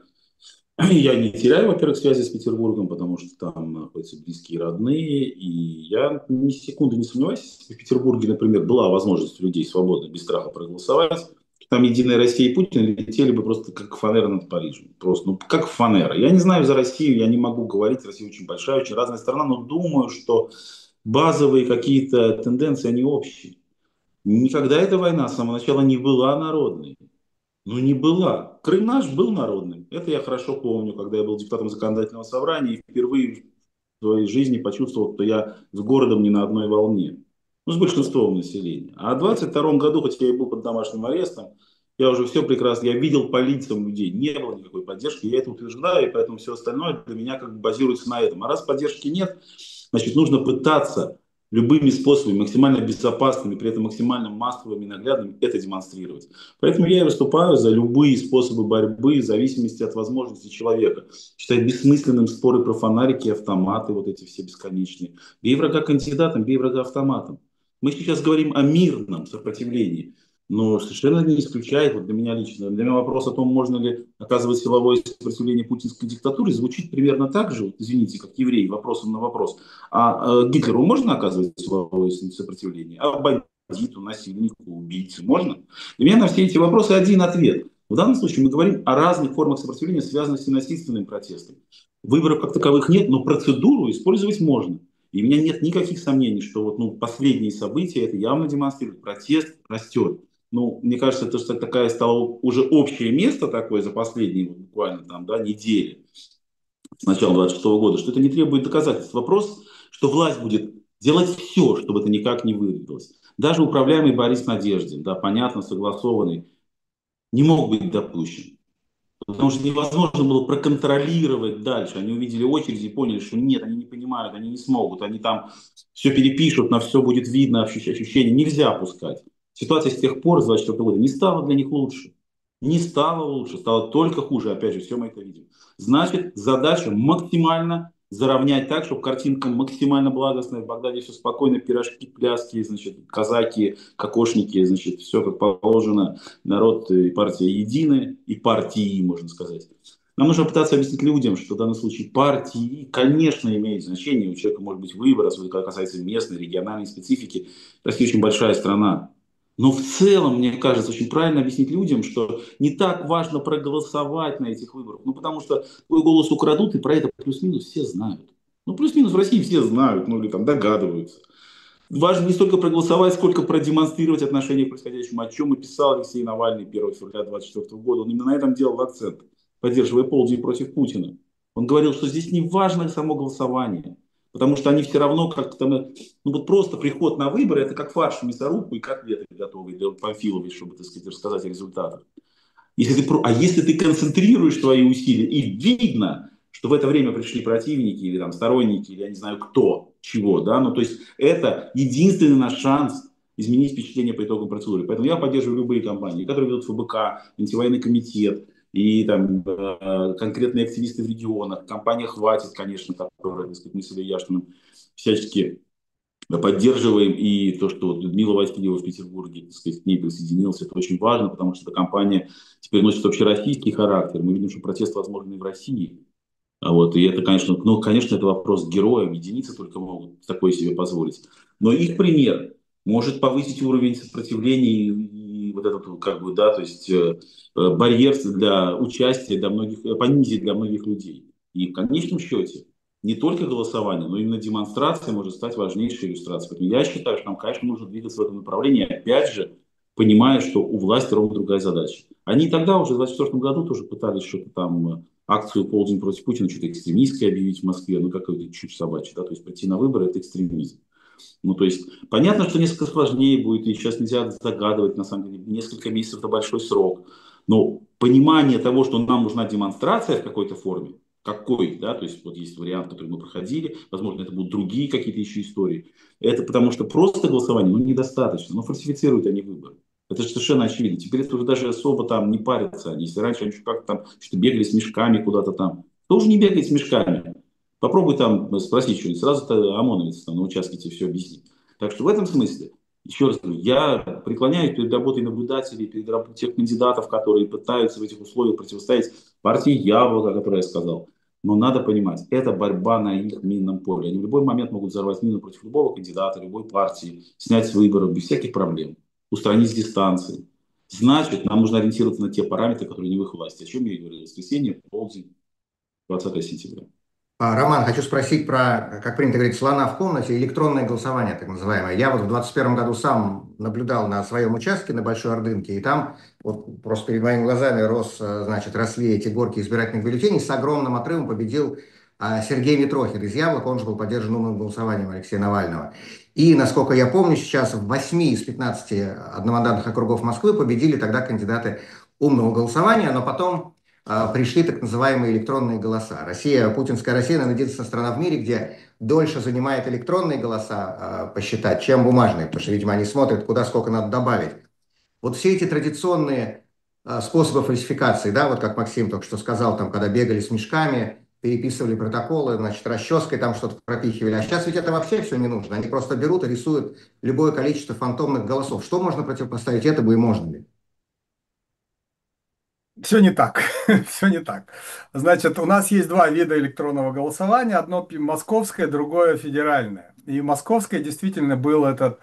я не теряю, во-первых, связи с Петербургом, потому что там находятся близкие родные. И я ни секунды не сомневаюсь, если в Петербурге, например, была возможность у людей свободно, без страха проголосовать, там «Единая Россия» и Путин летели бы просто как фанера над Парижем. Просто, ну, как фанера. Я не знаю за Россию, я не могу говорить. Россия очень большая, очень разная страна, но думаю, что базовые какие-то тенденции, они общие. Никогда эта война с самого начала не была народной. Ну, не была. Крым наш был народным. Это я хорошо помню, когда я был депутатом законодательного собрания и впервые в своей жизни почувствовал, что я с городом не на одной волне. Ну, с большинством населения. А в двадцать втором году, хотя я и был под домашним арестом, я уже все прекрасно, я видел по лицам людей, не было никакой поддержки, я это утверждаю, и поэтому все остальное для меня как бы базируется на этом. А раз поддержки нет, значит, нужно пытаться любыми способами, максимально безопасными, при этом максимально массовыми и наглядными это демонстрировать. Поэтому я и выступаю за любые способы борьбы в зависимости от возможностей человека. Считаю бессмысленным споры про фонарики, автоматы, вот эти все бесконечные. Бей врага кандидатом, бей врага автоматом. Мы сейчас говорим о мирном сопротивлении, но совершенно не исключает, вот для меня лично, для меня вопрос о том, можно ли оказывать силовое сопротивление путинской диктатуре, звучит примерно так же, вот, извините, как еврей, вопросом на вопрос. А э, Гитлеру можно оказывать силовое сопротивление? А бандиту, насильнику, убийце можно? Для меня на все эти вопросы один ответ. В данном случае мы говорим о разных формах сопротивления, связанных с насильственным протестом. Выборов как таковых нет, но процедуру использовать можно. И у меня нет никаких сомнений, что вот, ну, последние события это явно демонстрируют. Протест растет. Ну, мне кажется, это что такая стало уже общее место такое за последние вот, буквально там, да, недели с начала двадцать шестого года, что это не требует доказательств. Вопрос, что власть будет делать все, чтобы это никак не выявилось. Даже управляемый Борис Надеждин, да, понятно, согласованный, не мог быть допущен. Потому что невозможно было проконтролировать дальше. Они увидели очереди и поняли, что нет, они не понимают, они не смогут. Они там все перепишут, на все будет видно, ощущение. Нельзя опускать. Ситуация с тех пор, с двадцать четвёртого года, не стала для них лучше. Не стало лучше, стало только хуже. Опять же, все мы это видим. Значит, задача максимально заровнять так, чтобы картинка максимально благостная. В Багдаде все спокойно, пирожки, пляски, значит, казаки, кокошники, значит, все как положено. Народ и партия едины, и партии, можно сказать. Нам нужно пытаться объяснить людям, что в данном случае партии, конечно, имеют значение. У человека может быть выбор, особенно касается местной, региональной специфики. Россия очень большая страна. Но в целом, мне кажется, очень правильно объяснить людям, что не так важно проголосовать на этих выборах. Ну, потому что твой голос украдут, и про это плюс-минус все знают. Ну, плюс-минус в России все знают, ну, или там догадываются. Важно не столько проголосовать, сколько продемонстрировать отношение к происходящему, о чем и писал Алексей Навальный первого февраля две тысячи двадцать четвёртого года. Он именно на этом делал акцент, поддерживая полдень против Путина. Он говорил, что здесь не важно само голосование, потому что они все равно как-то, ну вот просто приход на выборы, это как фарш в мясорубку и котлеты готовые для Памфиловой, чтобы, так сказать, рассказать о результатах. Если ты, а если ты концентрируешь твои усилия и видно, что в это время пришли противники или там сторонники, или я не знаю кто, чего, да, ну то есть это единственный наш шанс изменить впечатление по итогам процедуры. Поэтому я поддерживаю любые компании, которые ведут ФБК, антивоенный комитет и там э, конкретные активисты в регионах, компания «Хватит», конечно, которая, так сказать, мы с Ильей Яшиным всячески поддерживаем, и то, что вот Людмила Васильева в Петербурге, так сказать, к ней присоединился, это очень важно, потому что эта компания теперь носит общероссийский характер. Мы видим, что протест возможен и в России. А вот, и это, конечно, ну, конечно, это вопрос героев, единицы только могут такое себе позволить. Но их пример может повысить уровень сопротивления и, и вот этот, как бы, да, то есть э, барьер для участия, для многих, понизить для многих людей. И в конечном счете не только голосование, но именно демонстрация может стать важнейшей иллюстрацией. Поэтому я считаю, что нам, конечно, нужно двигаться в этом направлении, опять же, понимая, что у власти ровно другая задача. Они и тогда уже в двадцать четвёртом году тоже пытались что-то там, э, акцию «Полдень против Путина», что-то экстремистское объявить в Москве, ну какой-то чушь собачья, да, то есть прийти на выборы – это экстремизм. Ну, то есть, понятно, что несколько сложнее будет, и сейчас нельзя загадывать, на самом деле, несколько месяцев – это большой срок. Но понимание того, что нам нужна демонстрация в какой-то форме, какой, да, то есть вот есть вариант, который мы проходили, возможно, это будут другие какие-то еще истории. Это потому что просто голосование, ну, недостаточно, ну, фальсифицируют они выборы. Это же совершенно очевидно. Теперь это уже даже особо там не парятся они. Если раньше они как-то там что-то бегали с мешками куда-то там, то уже не бегает с мешками. Попробуй там спросить что-нибудь, сразу-то ОМОНовец там на участке тебе все объяснит. Так что в этом смысле, еще раз говорю, я преклоняюсь перед работой наблюдателей, перед работой тех кандидатов, которые пытаются в этих условиях противостоять партии «Яблоко», о которой я сказал. Но надо понимать, это борьба на их минном поле. Они в любой момент могут взорвать мину против любого кандидата, любой партии, снять с выборов без всяких проблем, устранить с дистанции. Значит, нам нужно ориентироваться на те параметры, которые не в их власти. О чем я и говорил. Воскресенье, полдень, двадцатое сентября. А, Роман, хочу спросить про, как принято говорить, слона в комнате, электронное голосование, так называемое. Я вот в двадцать первом году сам наблюдал на своем участке на Большой Ордынке, и там вот просто перед моими глазами рос, э, значит, росли эти горки избирательных бюллетеней. С огромным отрывом победил а, Сергей Митрохин из «Яблока», он же был поддержан умным голосованием Алексея Навального. И, насколько я помню, сейчас в восьми из пятнадцати одномандатных округов Москвы победили тогда кандидаты умного голосования, но потом а, пришли так называемые электронные голоса. Россия, путинская Россия, наверное, единственная страна в мире, где дольше занимает электронные голоса а, посчитать, чем бумажные, потому что, видимо, они смотрят, куда сколько надо добавить. Вот все эти традиционные а, способы фальсификации, да, вот как Максим только что сказал, там, когда бегали с мешками, переписывали протоколы, значит, расческой там что-то пропихивали. А сейчас ведь это вообще все не нужно. Они просто берут и рисуют любое количество фантомных голосов. Что можно противопоставить этому и можно ли? Все не так, все не так. Значит, у нас есть два вида электронного голосования. Одно пи- московское, другое федеральное. И московское действительно был этот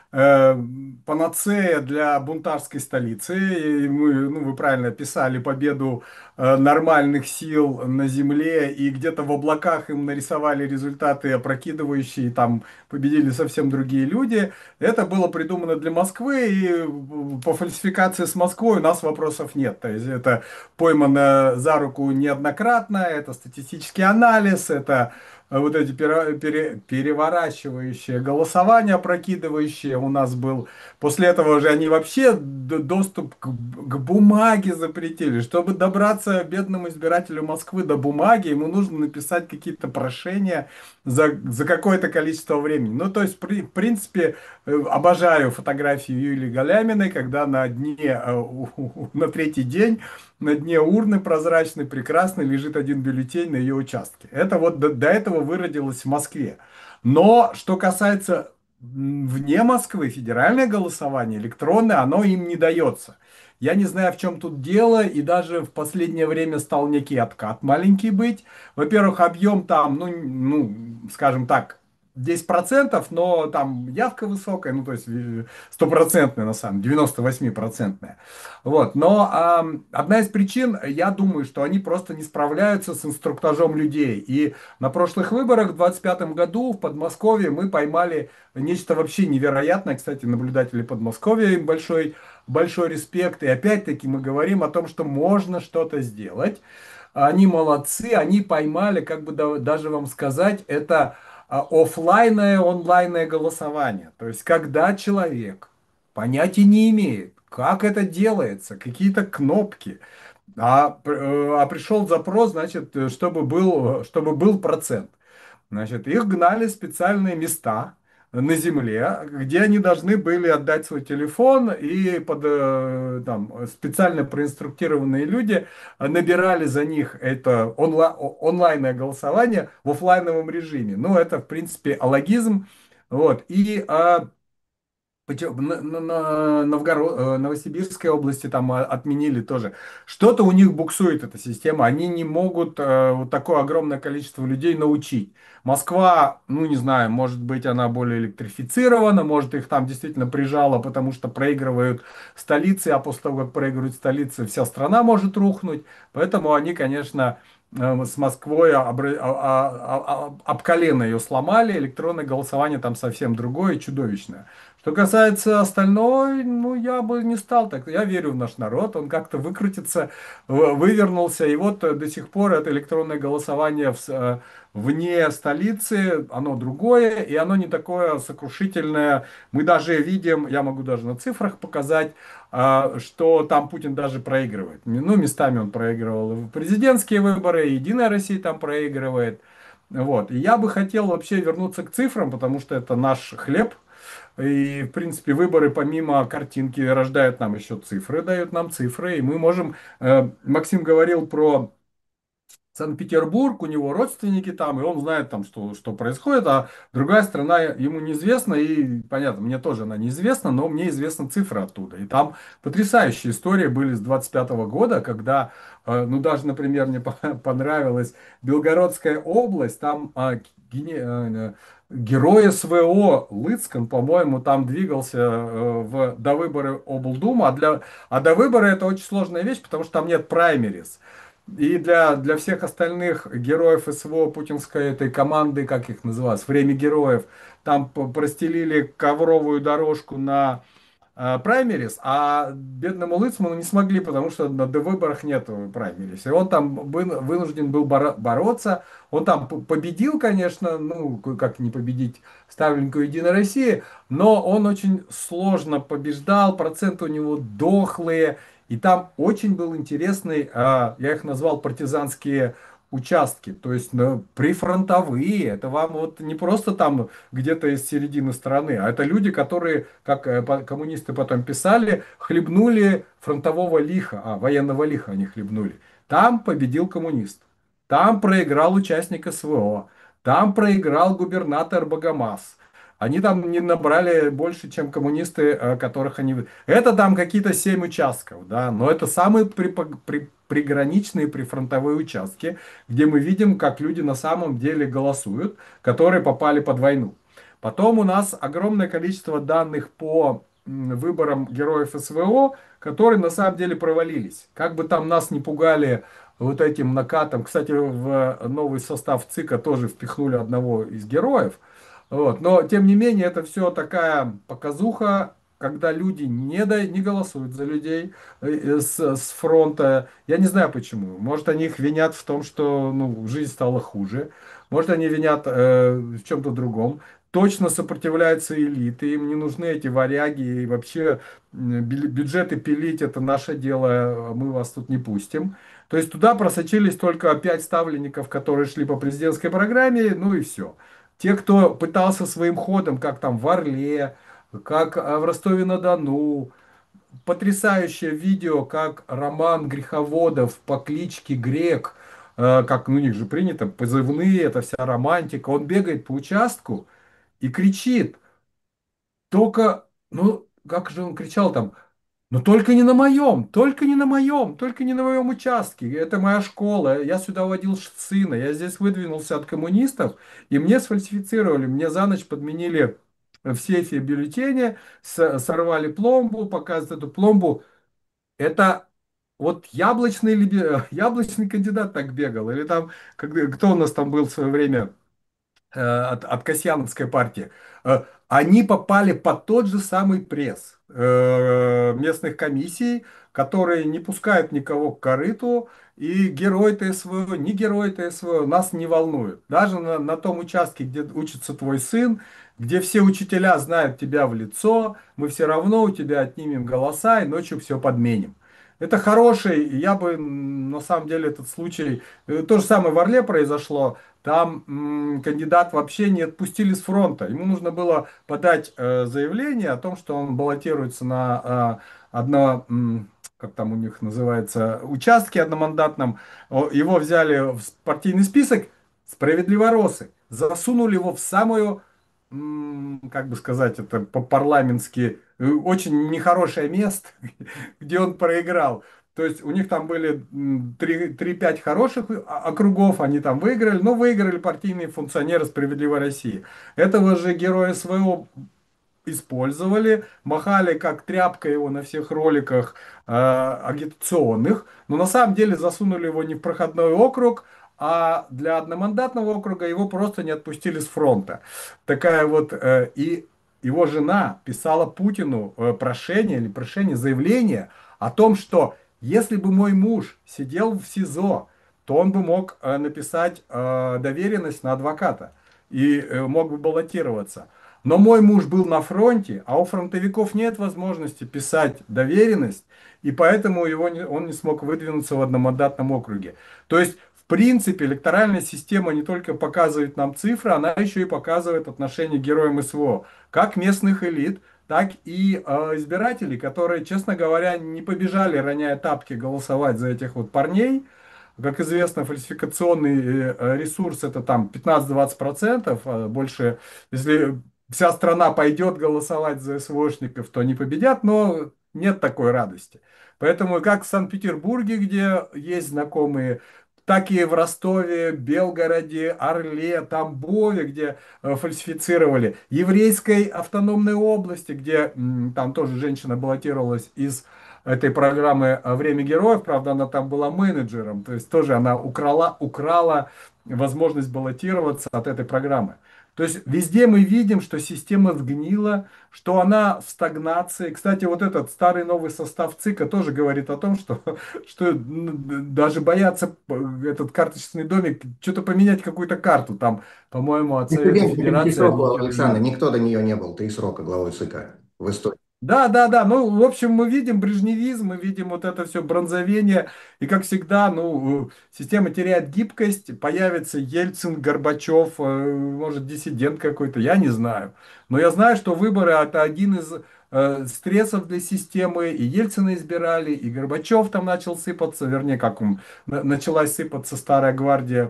э, панацея для бунтарской столицы. И мы, ну, вы правильно описали победу э, нормальных сил на земле, и где-то в облаках им нарисовали результаты опрокидывающие, там победили совсем другие люди. Это было придумано для Москвы, и по фальсификации с Москвой у нас вопросов нет. То есть это поймано за руку неоднократно, это статистический анализ, это э, вот эти пере- пере- переворачивающие голосования, опрокидывающие у нас был. После этого же они вообще д- доступ к, к бумаге запретили. Чтобы добраться бедному избирателю Москвы до бумаги, ему нужно написать какие-то прошения за, за какое-то количество времени. Ну, то есть, при- в принципе, Э, обожаю фотографии Юлии Галяминой, когда на дне, э, у- у- на третий день, на дне урны прозрачной, прекрасной, лежит один бюллетень на ее участке. Это вот до, до этого выродилось в Москве. Но что касается м, вне Москвы, федеральное голосование, электронное, оно им не дается. Я не знаю, в чем тут дело, и даже в последнее время стал некий откат маленький быть. Во-первых, объем там, ну, ну, скажем так, десять процентов, но там явка высокая, ну, то есть э, стопроцентная на самом деле, девяносто восемь процентов. Вот, но а, одна из причин, я думаю, что они просто не справляются с инструктажом людей. И на прошлых выборах в двадцать пятом году в Подмосковье мы поймали нечто вообще невероятное. Кстати, наблюдатели Подмосковья, им большой, большой респект. И опять-таки мы говорим о том, что можно что-то сделать. Они молодцы, они поймали, как бы да- даже вам сказать, это а, оффлайнное, онлайнное голосование. То есть, когда человек понятия не имеет, как это делается, какие-то кнопки, а, э, а пришел запрос, значит, э, чтобы был, чтобы был процент. Значит, их гнали в специальные места на земле, где они должны были отдать свой телефон, и под, э, там, специально проинструктированные люди набирали за них это онла- о- онлайнное голосование в оффлайновом режиме. Ну, это, в принципе, алогизм. Вот. И а, Почему- на- на- на- Новгород, э, Новосибирской области там а, отменили тоже. Что-то у них буксует эта система. Они не могут э, вот такое огромное количество людей научить. Москва, ну не знаю, может быть она более электрифицирована, может их там действительно прижало, потому что проигрывают столицы, а после того, как проигрывают столицы, вся страна может рухнуть. Поэтому они, конечно, э, с Москвой обра- а- а- а- об колено ее сломали, электронное голосование там совсем другое, чудовищное. Что касается остальной, ну, я бы не стал так. Я верю в наш народ, он как-то выкрутится, в- вывернулся, и вот э, до сих пор это электронное голосование в с- э, вне столицы, оно другое, и оно не такое сокрушительное. Мы даже видим, я могу даже на цифрах показать, а, что там Путин даже проигрывает. Ну, местами он проигрывал и в президентские выборы, и Единая Россия там проигрывает. Вот. И я бы хотел вообще вернуться к цифрам, потому что это наш хлеб. И, в принципе, выборы помимо картинки рождают нам еще цифры, дают нам цифры. И мы можем... э, Максим говорил про Санкт-Петербург, у него родственники там, и он знает там, что, что происходит, а другая страна ему неизвестна, и понятно, мне тоже она неизвестна, но мне известна цифра оттуда. И там потрясающие истории были с двадцать пятого года, когда, э, ну даже, например, мне по- понравилась Белгородская область, там а, гене- э, герой СВО Лыцкан, по-моему, там двигался э, в, до выборы облдума, а, для, а до выбора это очень сложная вещь, потому что там нет праймерис. И для, для всех остальных героев СВО путинской этой команды, как их называлось, время героев, там п- простелили ковровую дорожку на э, праймерис, а бедному Лыцману не смогли, потому что на до выборах нет праймерис. И он там вы- вынужден был боро- бороться. Он там п- победил, конечно, ну, к- как не победить ставленнику Единой России, но он очень сложно побеждал, проценты у него дохлые. И там очень был интересный, а, я их назвал партизанские участки, то есть ну, прифронтовые. Это вам вот не просто там где-то из середины страны, а это люди, которые, как э, по- коммунисты потом писали, хлебнули фронтового лиха, а, военного лиха они хлебнули. Там победил коммунист, там проиграл участник СВО, там проиграл губернатор Богомаз. Они там не набрали больше, чем коммунисты, э, которых они... Это там какие-то семь участков, да, но это самые припо- при- приграничные прифронтовые участки, где мы видим, как люди на самом деле голосуют, которые попали под войну. Потом у нас огромное количество данных по м, выборам героев СВО, которые на самом деле провалились. Как бы там нас не пугали вот этим накатом. Кстати, в новый состав ЦИКа тоже впихнули одного из героев. Вот. Но, тем не менее, это все такая показуха, когда люди не, до, не голосуют за людей э, э, с, с фронта. Я не знаю почему. Может, они их винят в том, что ну, жизнь стала хуже. Может, они винят э, в чем-то другом. Точно сопротивляются элиты, им не нужны эти варяги. И вообще м, бю- бюджеты пилить это наше дело, мы вас тут не пустим. То есть туда просочились только пять ставленников, которые шли по президентской программе, ну и все. Те, кто пытался своим ходом, как там в Орле, как а, в Ростове-на-Дону, потрясающее видео, как Роман Греховодов по кличке Грек, э, как ну, у них же принято, позывные, это вся романтика, он бегает по участку и кричит, только, ну, как же он кричал там, но только не на моем, только не на моем, только не на моем участке. Это моя школа, я сюда водил ш- сына, я здесь выдвинулся от коммунистов, и мне сфальсифицировали, мне за ночь подменили в сейфе бюллетени, с- сорвали пломбу, показывают эту пломбу. Это вот яблочный, либе- яблочный кандидат так бегал, или там, когда- кто у нас там был в свое время? э, от, от Касьяновской партии, э, они попали под тот же самый пресс э, местных комиссий, которые не пускают никого к корыту, и герой ТСВ, не герой ТСВ нас не волнует. Даже на, на том участке, где учится твой сын, где все учителя знают тебя в лицо, мы все равно у тебя отнимем голоса и ночью все подменим. Это хороший, и я бы м, на самом деле этот случай, э, то же самое в Орле произошло, там м, кандидат вообще не отпустили с фронта. Ему нужно было подать э, заявление о том, что он баллотируется на э, одно, м, как там у них называется, участке одномандатном. О, Его взяли в с- партийный список, справедливоросы, засунули его в самую, м, как бы сказать, это по-парламентски, э, очень нехорошее место, где он проиграл. То есть у них там были м, три- три-пять хороших а- округов, они там выиграли, но выиграли партийные функционеры «Справедливой России». Этого же героя СВО использовали, махали как тряпка его на всех роликах э, агитационных, но на самом деле засунули его не в проходной округ, а для одномандатного округа его просто не отпустили с фронта. Такая вот, э, и его жена писала Путину э, прошение или прошение, заявление о том, что если бы мой муж сидел в СИЗО, то он бы мог э, написать э, доверенность на адвоката и э, мог бы баллотироваться. Но мой муж был на фронте, а у фронтовиков нет возможности писать доверенность, и поэтому его не- он не смог выдвинуться в одномандатном округе. То есть, в принципе, электоральная система не только показывает нам цифры, она еще и показывает отношение к героям СВО, как местных элит, так и э, избирателей, которые, честно говоря, не побежали, роняя тапки, голосовать за этих вот парней. Как известно, фальсификационный э, ресурс это там пятнадцать-двадцать процентов, а больше, если вся страна пойдет голосовать за СВОшников, то не победят, но нет такой радости. Поэтому как в Санкт-Петербурге, где есть знакомые, так и в Ростове, Белгороде, Орле, Тамбове, где э, фальсифицировали, еврейской автономной области, где м, там тоже женщина баллотировалась из этой программы «Время героев», правда, она там была менеджером, то есть тоже она украла, украла возможность баллотироваться от этой программы. То есть везде мы видим, что система сгнила, что она в стагнации. Кстати, вот этот старый новый состав ЦИКа тоже говорит о том, что, что даже боятся этот карточный домик, что-то поменять какую-то карту. Там, по-моему, от Совета Прецедент три Федерации срока, они ничего не Александр, видят. никто до нее не был, три срока главой ЦИКа в истории. Да, да, да. Ну, в общем, мы видим брежневизм, мы видим вот это все бронзовение. И, как всегда, ну, э, система теряет гибкость. Появится Ельцин, Горбачев, э, может, диссидент какой-то, я не знаю. Но я знаю, что выборы — это один из э, стрессов для системы. И Ельцина избирали, и Горбачев там начал сыпаться. Вернее, как он, на- началась сыпаться старая гвардия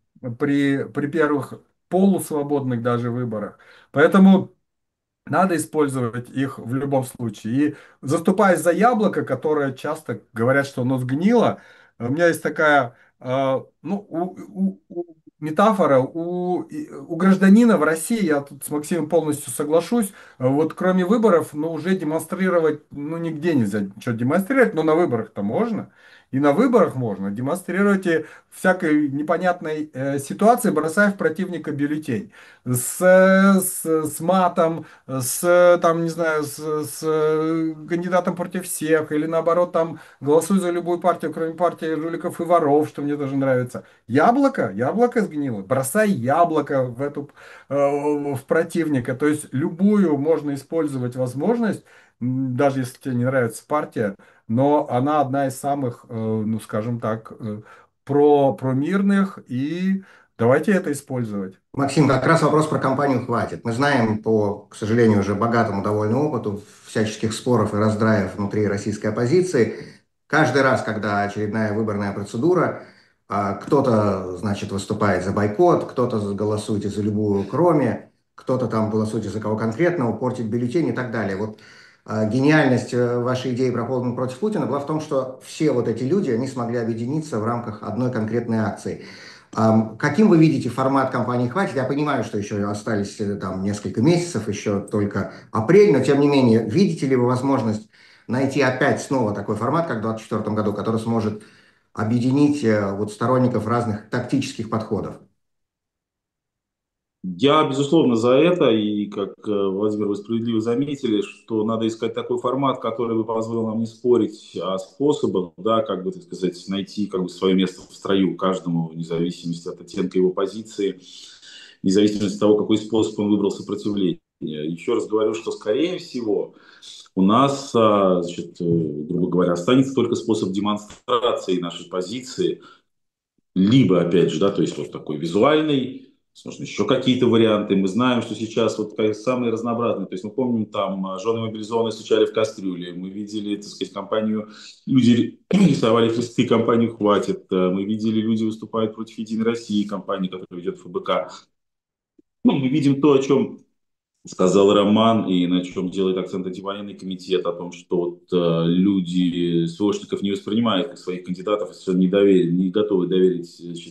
при, при первых полусвободных даже выборах. Поэтому... Надо использовать их в любом случае. И заступаясь за яблоко, которое часто говорят, что оно сгнило, у меня есть такая э, ну, у- у- у- метафора. У, и- у гражданина в России, я тут с Максимом полностью соглашусь, э, вот кроме выборов, ну, уже демонстрировать, ну, нигде нельзя ничего демонстрировать, но на выборах-то можно. И на выборах можно демонстрировать и всякой непонятной э, ситуации, бросая в противника бюллетень с, с, с матом, с, там, не знаю, с, с э, кандидатом против всех, или наоборот, там, голосуй за любую партию, кроме партии жуликов и воров, что мне тоже нравится. Яблоко, яблоко сгнило, бросай яблоко в эту, э, в противника, то есть любую можно использовать возможность, м, даже если тебе не нравится партия, но она одна из самых, э, ну, скажем так, э, про, промирных, и давайте это использовать. Максим, как раз вопрос про компанию хватит. Мы знаем по, к сожалению, уже богатому довольно опыту всяческих споров и раздраев внутри российской оппозиции. Каждый раз, когда очередная выборная процедура, а, кто-то, значит, выступает за бойкот, кто-то за- голосуйте за любую, кроме, кто-то там голосуйте за кого конкретного, портить бюллетень и так далее. Вот а, гениальность э, вашей идеи про Холдинг против Путина была в том, что все вот эти люди, они смогли объединиться в рамках одной конкретной акции. Ам, Каким вы видите формат кампании «Хватит»? Я понимаю, что еще остались э, там несколько месяцев, еще только апрель, но тем не менее, видите ли вы возможность найти опять снова такой формат, как в двадцать четвёртом году, который сможет объединить э, вот сторонников разных тактических подходов? Я, безусловно, за это, и как э, Владимир, вы справедливо заметили, что надо искать такой формат, который бы позволил нам не спорить о способах, да, как бы, так сказать, найти как бы свое место в строю каждому, вне зависимости от оттенка его позиции, вне зависимости от того, какой способ он выбрал сопротивление. Еще раз говорю, что, скорее всего, у нас, а, значит, э, грубо говоря, останется только способ демонстрации нашей позиции, либо, опять же, да, то есть вот такой визуальный, возможно, еще какие-то варианты. Мы знаем, что сейчас вот как самые разнообразные. То есть мы помним, там а, жены мобилизованные стучали в кастрюле. Мы видели, так сказать, компанию, люди рисовали кресты, компанию «Хватит». Э, Мы видели, люди выступают против «Единой России», компании, которая ведет ФБК. Ну, мы видим то, о чем сказал Роман, и на чем делает акцент антивоенный комитет, о том, что вот, э, люди СВОшников не воспринимают как своих кандидатов, и совершенно не, довер- не готовы доверить, значит,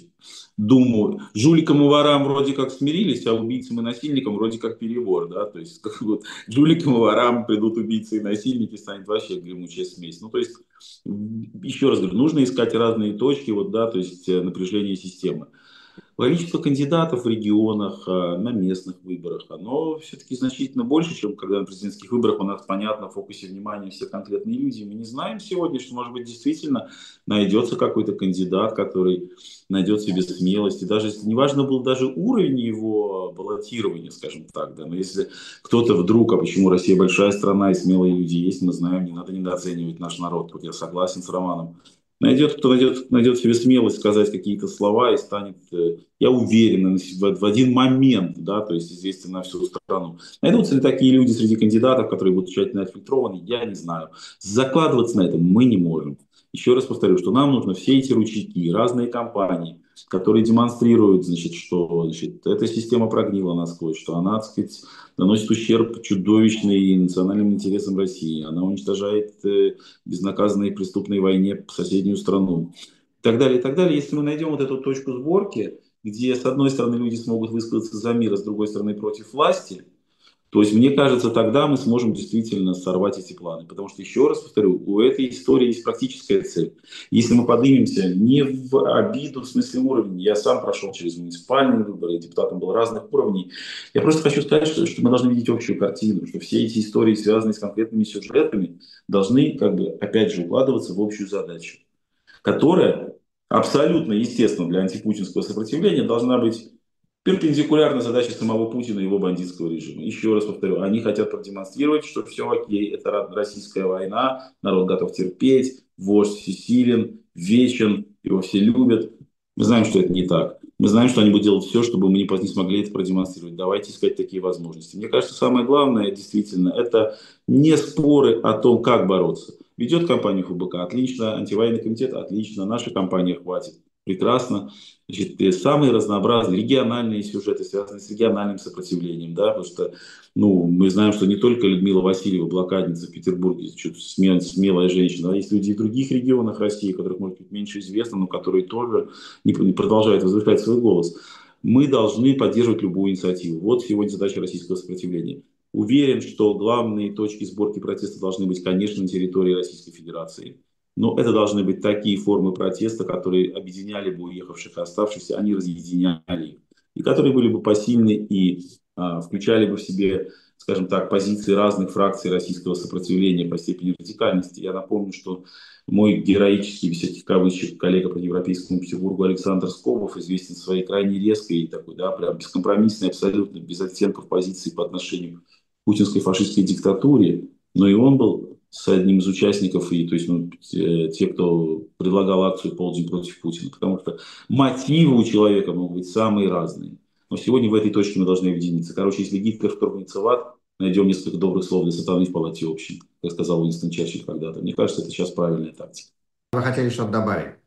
Думу. Жуликам и ворам вроде как смирились, а убийцам и насильникам вроде как перебор, да, то есть как вот жуликам и ворам придут убийцы и насильники, станет вообще гремучая смесь. Ну, то есть, м, еще раз говорю, нужно искать разные точки, вот, да, то есть э, напряжение системы. Количество кандидатов в регионах, а, на местных выборах, оно все-таки значительно больше, чем когда на президентских выборах у нас, понятно, в фокусе внимания все конкретные люди. Мы не знаем сегодня, что, может быть, действительно найдется какой-то кандидат, который найдет в себе смелость. И даже если неважно был даже уровень его баллотирования, скажем так, да, но если кто-то вдруг, а почему Россия большая страна и смелые люди есть, мы знаем, не надо недооценивать наш народ. Тут я согласен с Романом. Найдет, кто найдет, найдет в себе смелость сказать какие-то слова и станет, э, я уверен, в, в один момент, да, то есть известен на всю страну. Найдутся ли такие люди среди кандидатов, которые будут тщательно отфильтрованы, я не знаю. Закладываться на этом мы не можем. Еще раз повторю, что нам нужно все эти ручейки, разные компании, которые демонстрируют, значит, что, значит, эта система прогнила насквозь, что она, так сказать, наносит ущерб чудовищный национальным интересам России. Она уничтожает э, безнаказанной преступной войне в соседнюю страну. И так далее, и так далее. Если мы найдем вот эту точку сборки, где с одной стороны люди смогут высказаться за мир, а с другой стороны против власти, то есть, мне кажется, тогда мы сможем действительно сорвать эти планы. Потому что, еще раз повторю, у этой истории есть практическая цель. Если мы поднимемся не в обиду, в смысле уровня, я сам прошел через муниципальные выборы, депутатом был разных уровней. Я просто хочу сказать, что, что мы должны видеть общую картину, что все эти истории, связанные с конкретными сюжетами, должны, как бы, опять же, укладываться в общую задачу, которая абсолютно, естественно, для антипутинского сопротивления должна быть перпендикулярна задаче самого Путина и его бандитского режима. Еще раз повторю, они хотят продемонстрировать, что все окей, это российская война, народ готов терпеть, вождь всесилен, вечен, его все любят. Мы знаем, что это не так. Мы знаем, что они будут делать все, чтобы мы не не смогли это продемонстрировать. Давайте искать такие возможности. Мне кажется, самое главное, действительно, это не споры о том, как бороться. Ведет компанию ФБК, отлично, антивоенный комитет, отлично, наша компания хватит, прекрасно. Значит, э, самые разнообразные региональные сюжеты, связанные с региональным сопротивлением, да, потому что, ну, мы знаем, что не только Людмила Васильева, блокадница в Петербурге, что-то смел- смелая женщина, а есть люди и в других регионах России, которых, может быть, меньше известно, но которые тоже не, не продолжают возвышать свой голос. Мы должны поддерживать любую инициативу. Вот сегодня задача российского сопротивления. Уверен, что главные точки сборки протеста должны быть, конечно, на территории Российской Федерации. Но это должны быть такие формы протеста, которые объединяли бы уехавших и оставшихся, они разъединяли их. И которые были бы посильны и а, включали бы в себе, скажем так, позиции разных фракций российского сопротивления по степени радикальности. Я напомню, что мой героический, без всяких кавычек, коллега по Европейскому Петербургу Александр Скобов известен своей крайне резкой и такой, да, прям бескомпромиссной, абсолютно без оттенков позиции по отношению к путинской фашистской диктатуре. Но и он был с одним из участников, и, то есть, ну, те, те, кто предлагал акцию «Полдень против Путина», потому что мотивы у человека могут быть самые разные. Но сегодня в этой точке мы должны объединиться. Короче, если Гитлер вторгнется в ад, найдем несколько добрых слов для сатаны в палате общин, как сказал Уинстон Черчилль когда-то. Мне кажется, это сейчас правильная тактика. Вы хотели что-то добавить?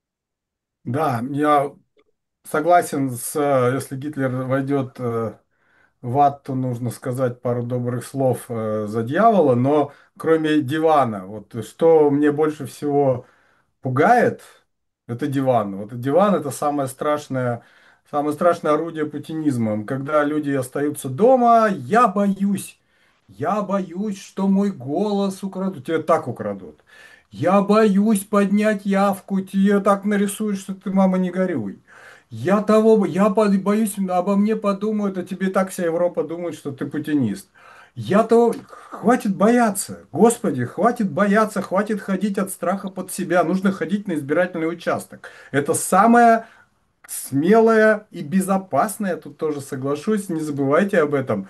Да, я согласен с, э, если Гитлер войдет э, в ад, то нужно сказать пару добрых слов э, за дьявола, но кроме дивана, вот что мне больше всего пугает, это диван. Вот диван это самое страшное, самое страшное орудие путинизма. Когда люди остаются дома, я боюсь, я боюсь, что мой голос украдут. Тебя так украдут. Я боюсь поднять явку, тебе так нарисуют, что ты, мама, не горюй. Я того, я по- боюсь, обо мне подумают, а тебе так вся Европа думает, что ты путинист. Я-то хватит бояться. Господи, хватит бояться, хватит ходить от страха под себя. Нужно ходить на избирательный участок. Это самое смелое и безопасное, тут тоже соглашусь, не забывайте об этом,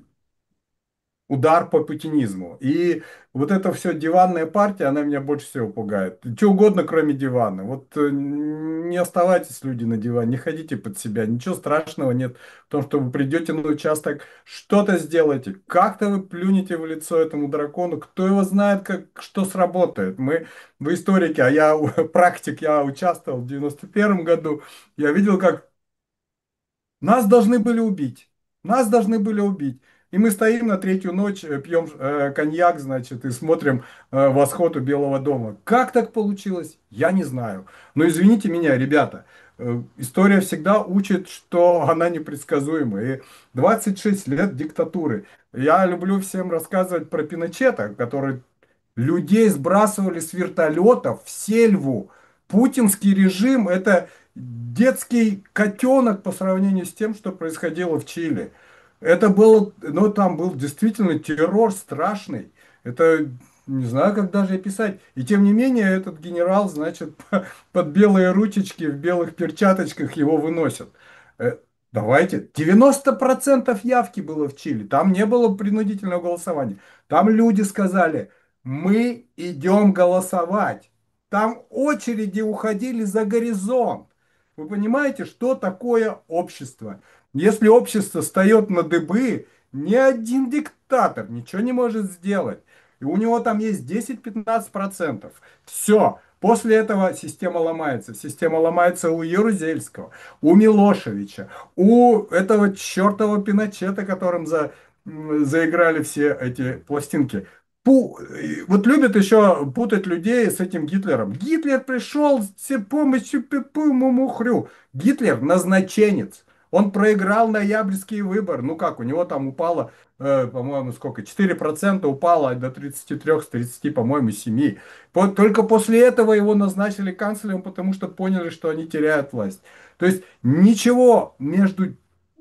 удар по путинизму. И вот это все диванная партия, она меня больше всего пугает. Что угодно, кроме дивана. Вот э, не оставайтесь, люди, на диване, не ходите под себя. Ничего страшного нет в том, что вы придете на участок, что-то сделаете. Как-то вы плюнете в лицо этому дракону. Кто его знает, как, что сработает. Мы, вы историки, а я практик, я участвовал в девяносто первом году. Я видел, как нас должны были убить. Нас должны были убить. И мы стоим на третью ночь, э, пьем э, коньяк, значит, и смотрим э, восход у Белого дома. Как так получилось? Я не знаю. Но извините меня, ребята, э, история всегда учит, что она непредсказуема. И двадцать шесть лет диктатуры. Я люблю всем рассказывать про Пиночета, который людей сбрасывали с вертолетов в сельву. Путинский режим – это детский котенок по сравнению с тем, что происходило в Чили. Это был, ну, там был действительно террор страшный. Это не знаю, как даже описать. И тем не менее, этот генерал, значит, под белые ручечки, в белых перчаточках его выносят. Э, Давайте. девяносто процентов явки было в Чили. Там не было принудительного голосования. Там люди сказали, мы идем голосовать. Там очереди уходили за горизонт. Вы понимаете, что такое общество? Если общество встает на дыбы, ни один диктатор ничего не может сделать. И у него там есть десять-пятнадцать процентов. Все. После этого система ломается. Система ломается у Ярузельского, у Милошевича, у этого чертова Пиночета, которым за, заиграли все эти пластинки. Пу, вот любят еще путать людей с этим Гитлером. Гитлер пришел с помощью пипу-мумухрю. Гитлер назначенец. Он проиграл ноябрьские выборы. Ну как, у него там упало, э, по-моему, сколько? четыре процента упало до тридцати трёх, с тридцати, по-моему, семи. По- Только после этого его назначили канцлером, потому что поняли, что они теряют власть. То есть ничего между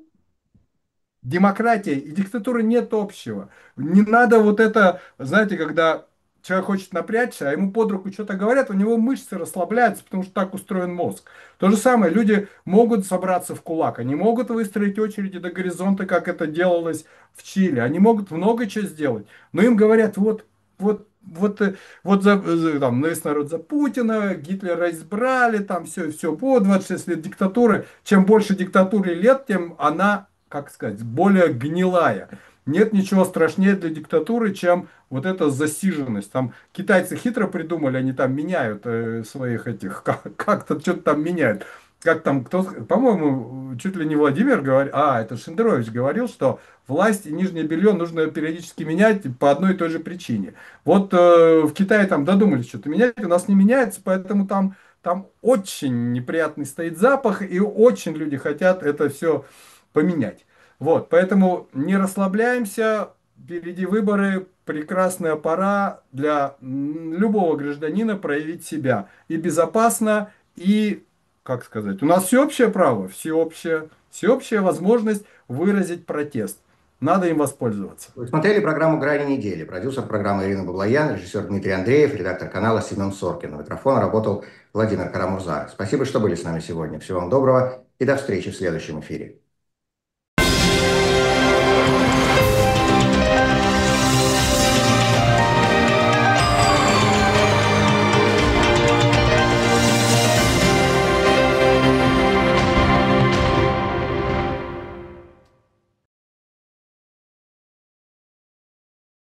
демократия и диктатура нет общего. Не надо вот это, знаете, когда человек хочет напрячься, а ему под руку что-то говорят, у него мышцы расслабляются, потому что так устроен мозг. То же самое, люди могут собраться в кулак, они могут выстроить очереди до горизонта, как это делалось в Чили, они могут много чего сделать, но им говорят, вот, вот, вот, э, вот за, за- там, весь народ за Путина, Гитлера избрали, там все, все, по двадцать шесть лет диктатуры. Чем больше диктатуре лет, тем она, как сказать, более гнилая. Нет ничего страшнее для диктатуры, чем вот эта засиженность. Там китайцы хитро придумали, они там меняют э, своих этих, как- как-то что-то там меняют. Как там, кто, по-моему, чуть ли не Владимир говорил, а, это Шендерович говорил, что власть и нижнее белье нужно периодически менять по одной и той же причине. Вот э, в Китае там додумались что-то менять, у нас не меняется, поэтому там, там очень неприятный стоит запах, и очень люди хотят это все поменять. Вот, поэтому не расслабляемся, впереди выборы, прекрасная пора для м, любого гражданина проявить себя и безопасно, и, как сказать, у нас всеобщее право, всеобщая, всеобщая возможность выразить протест. Надо им воспользоваться. Вы смотрели программу «Грани недели». Продюсер программы Ирина Баблоян, режиссер Дмитрий Андреев, редактор канала Семен Соркин. У микрофона работал Владимир Карамурза. Спасибо, что были с нами сегодня. Всего вам доброго и до встречи в следующем эфире.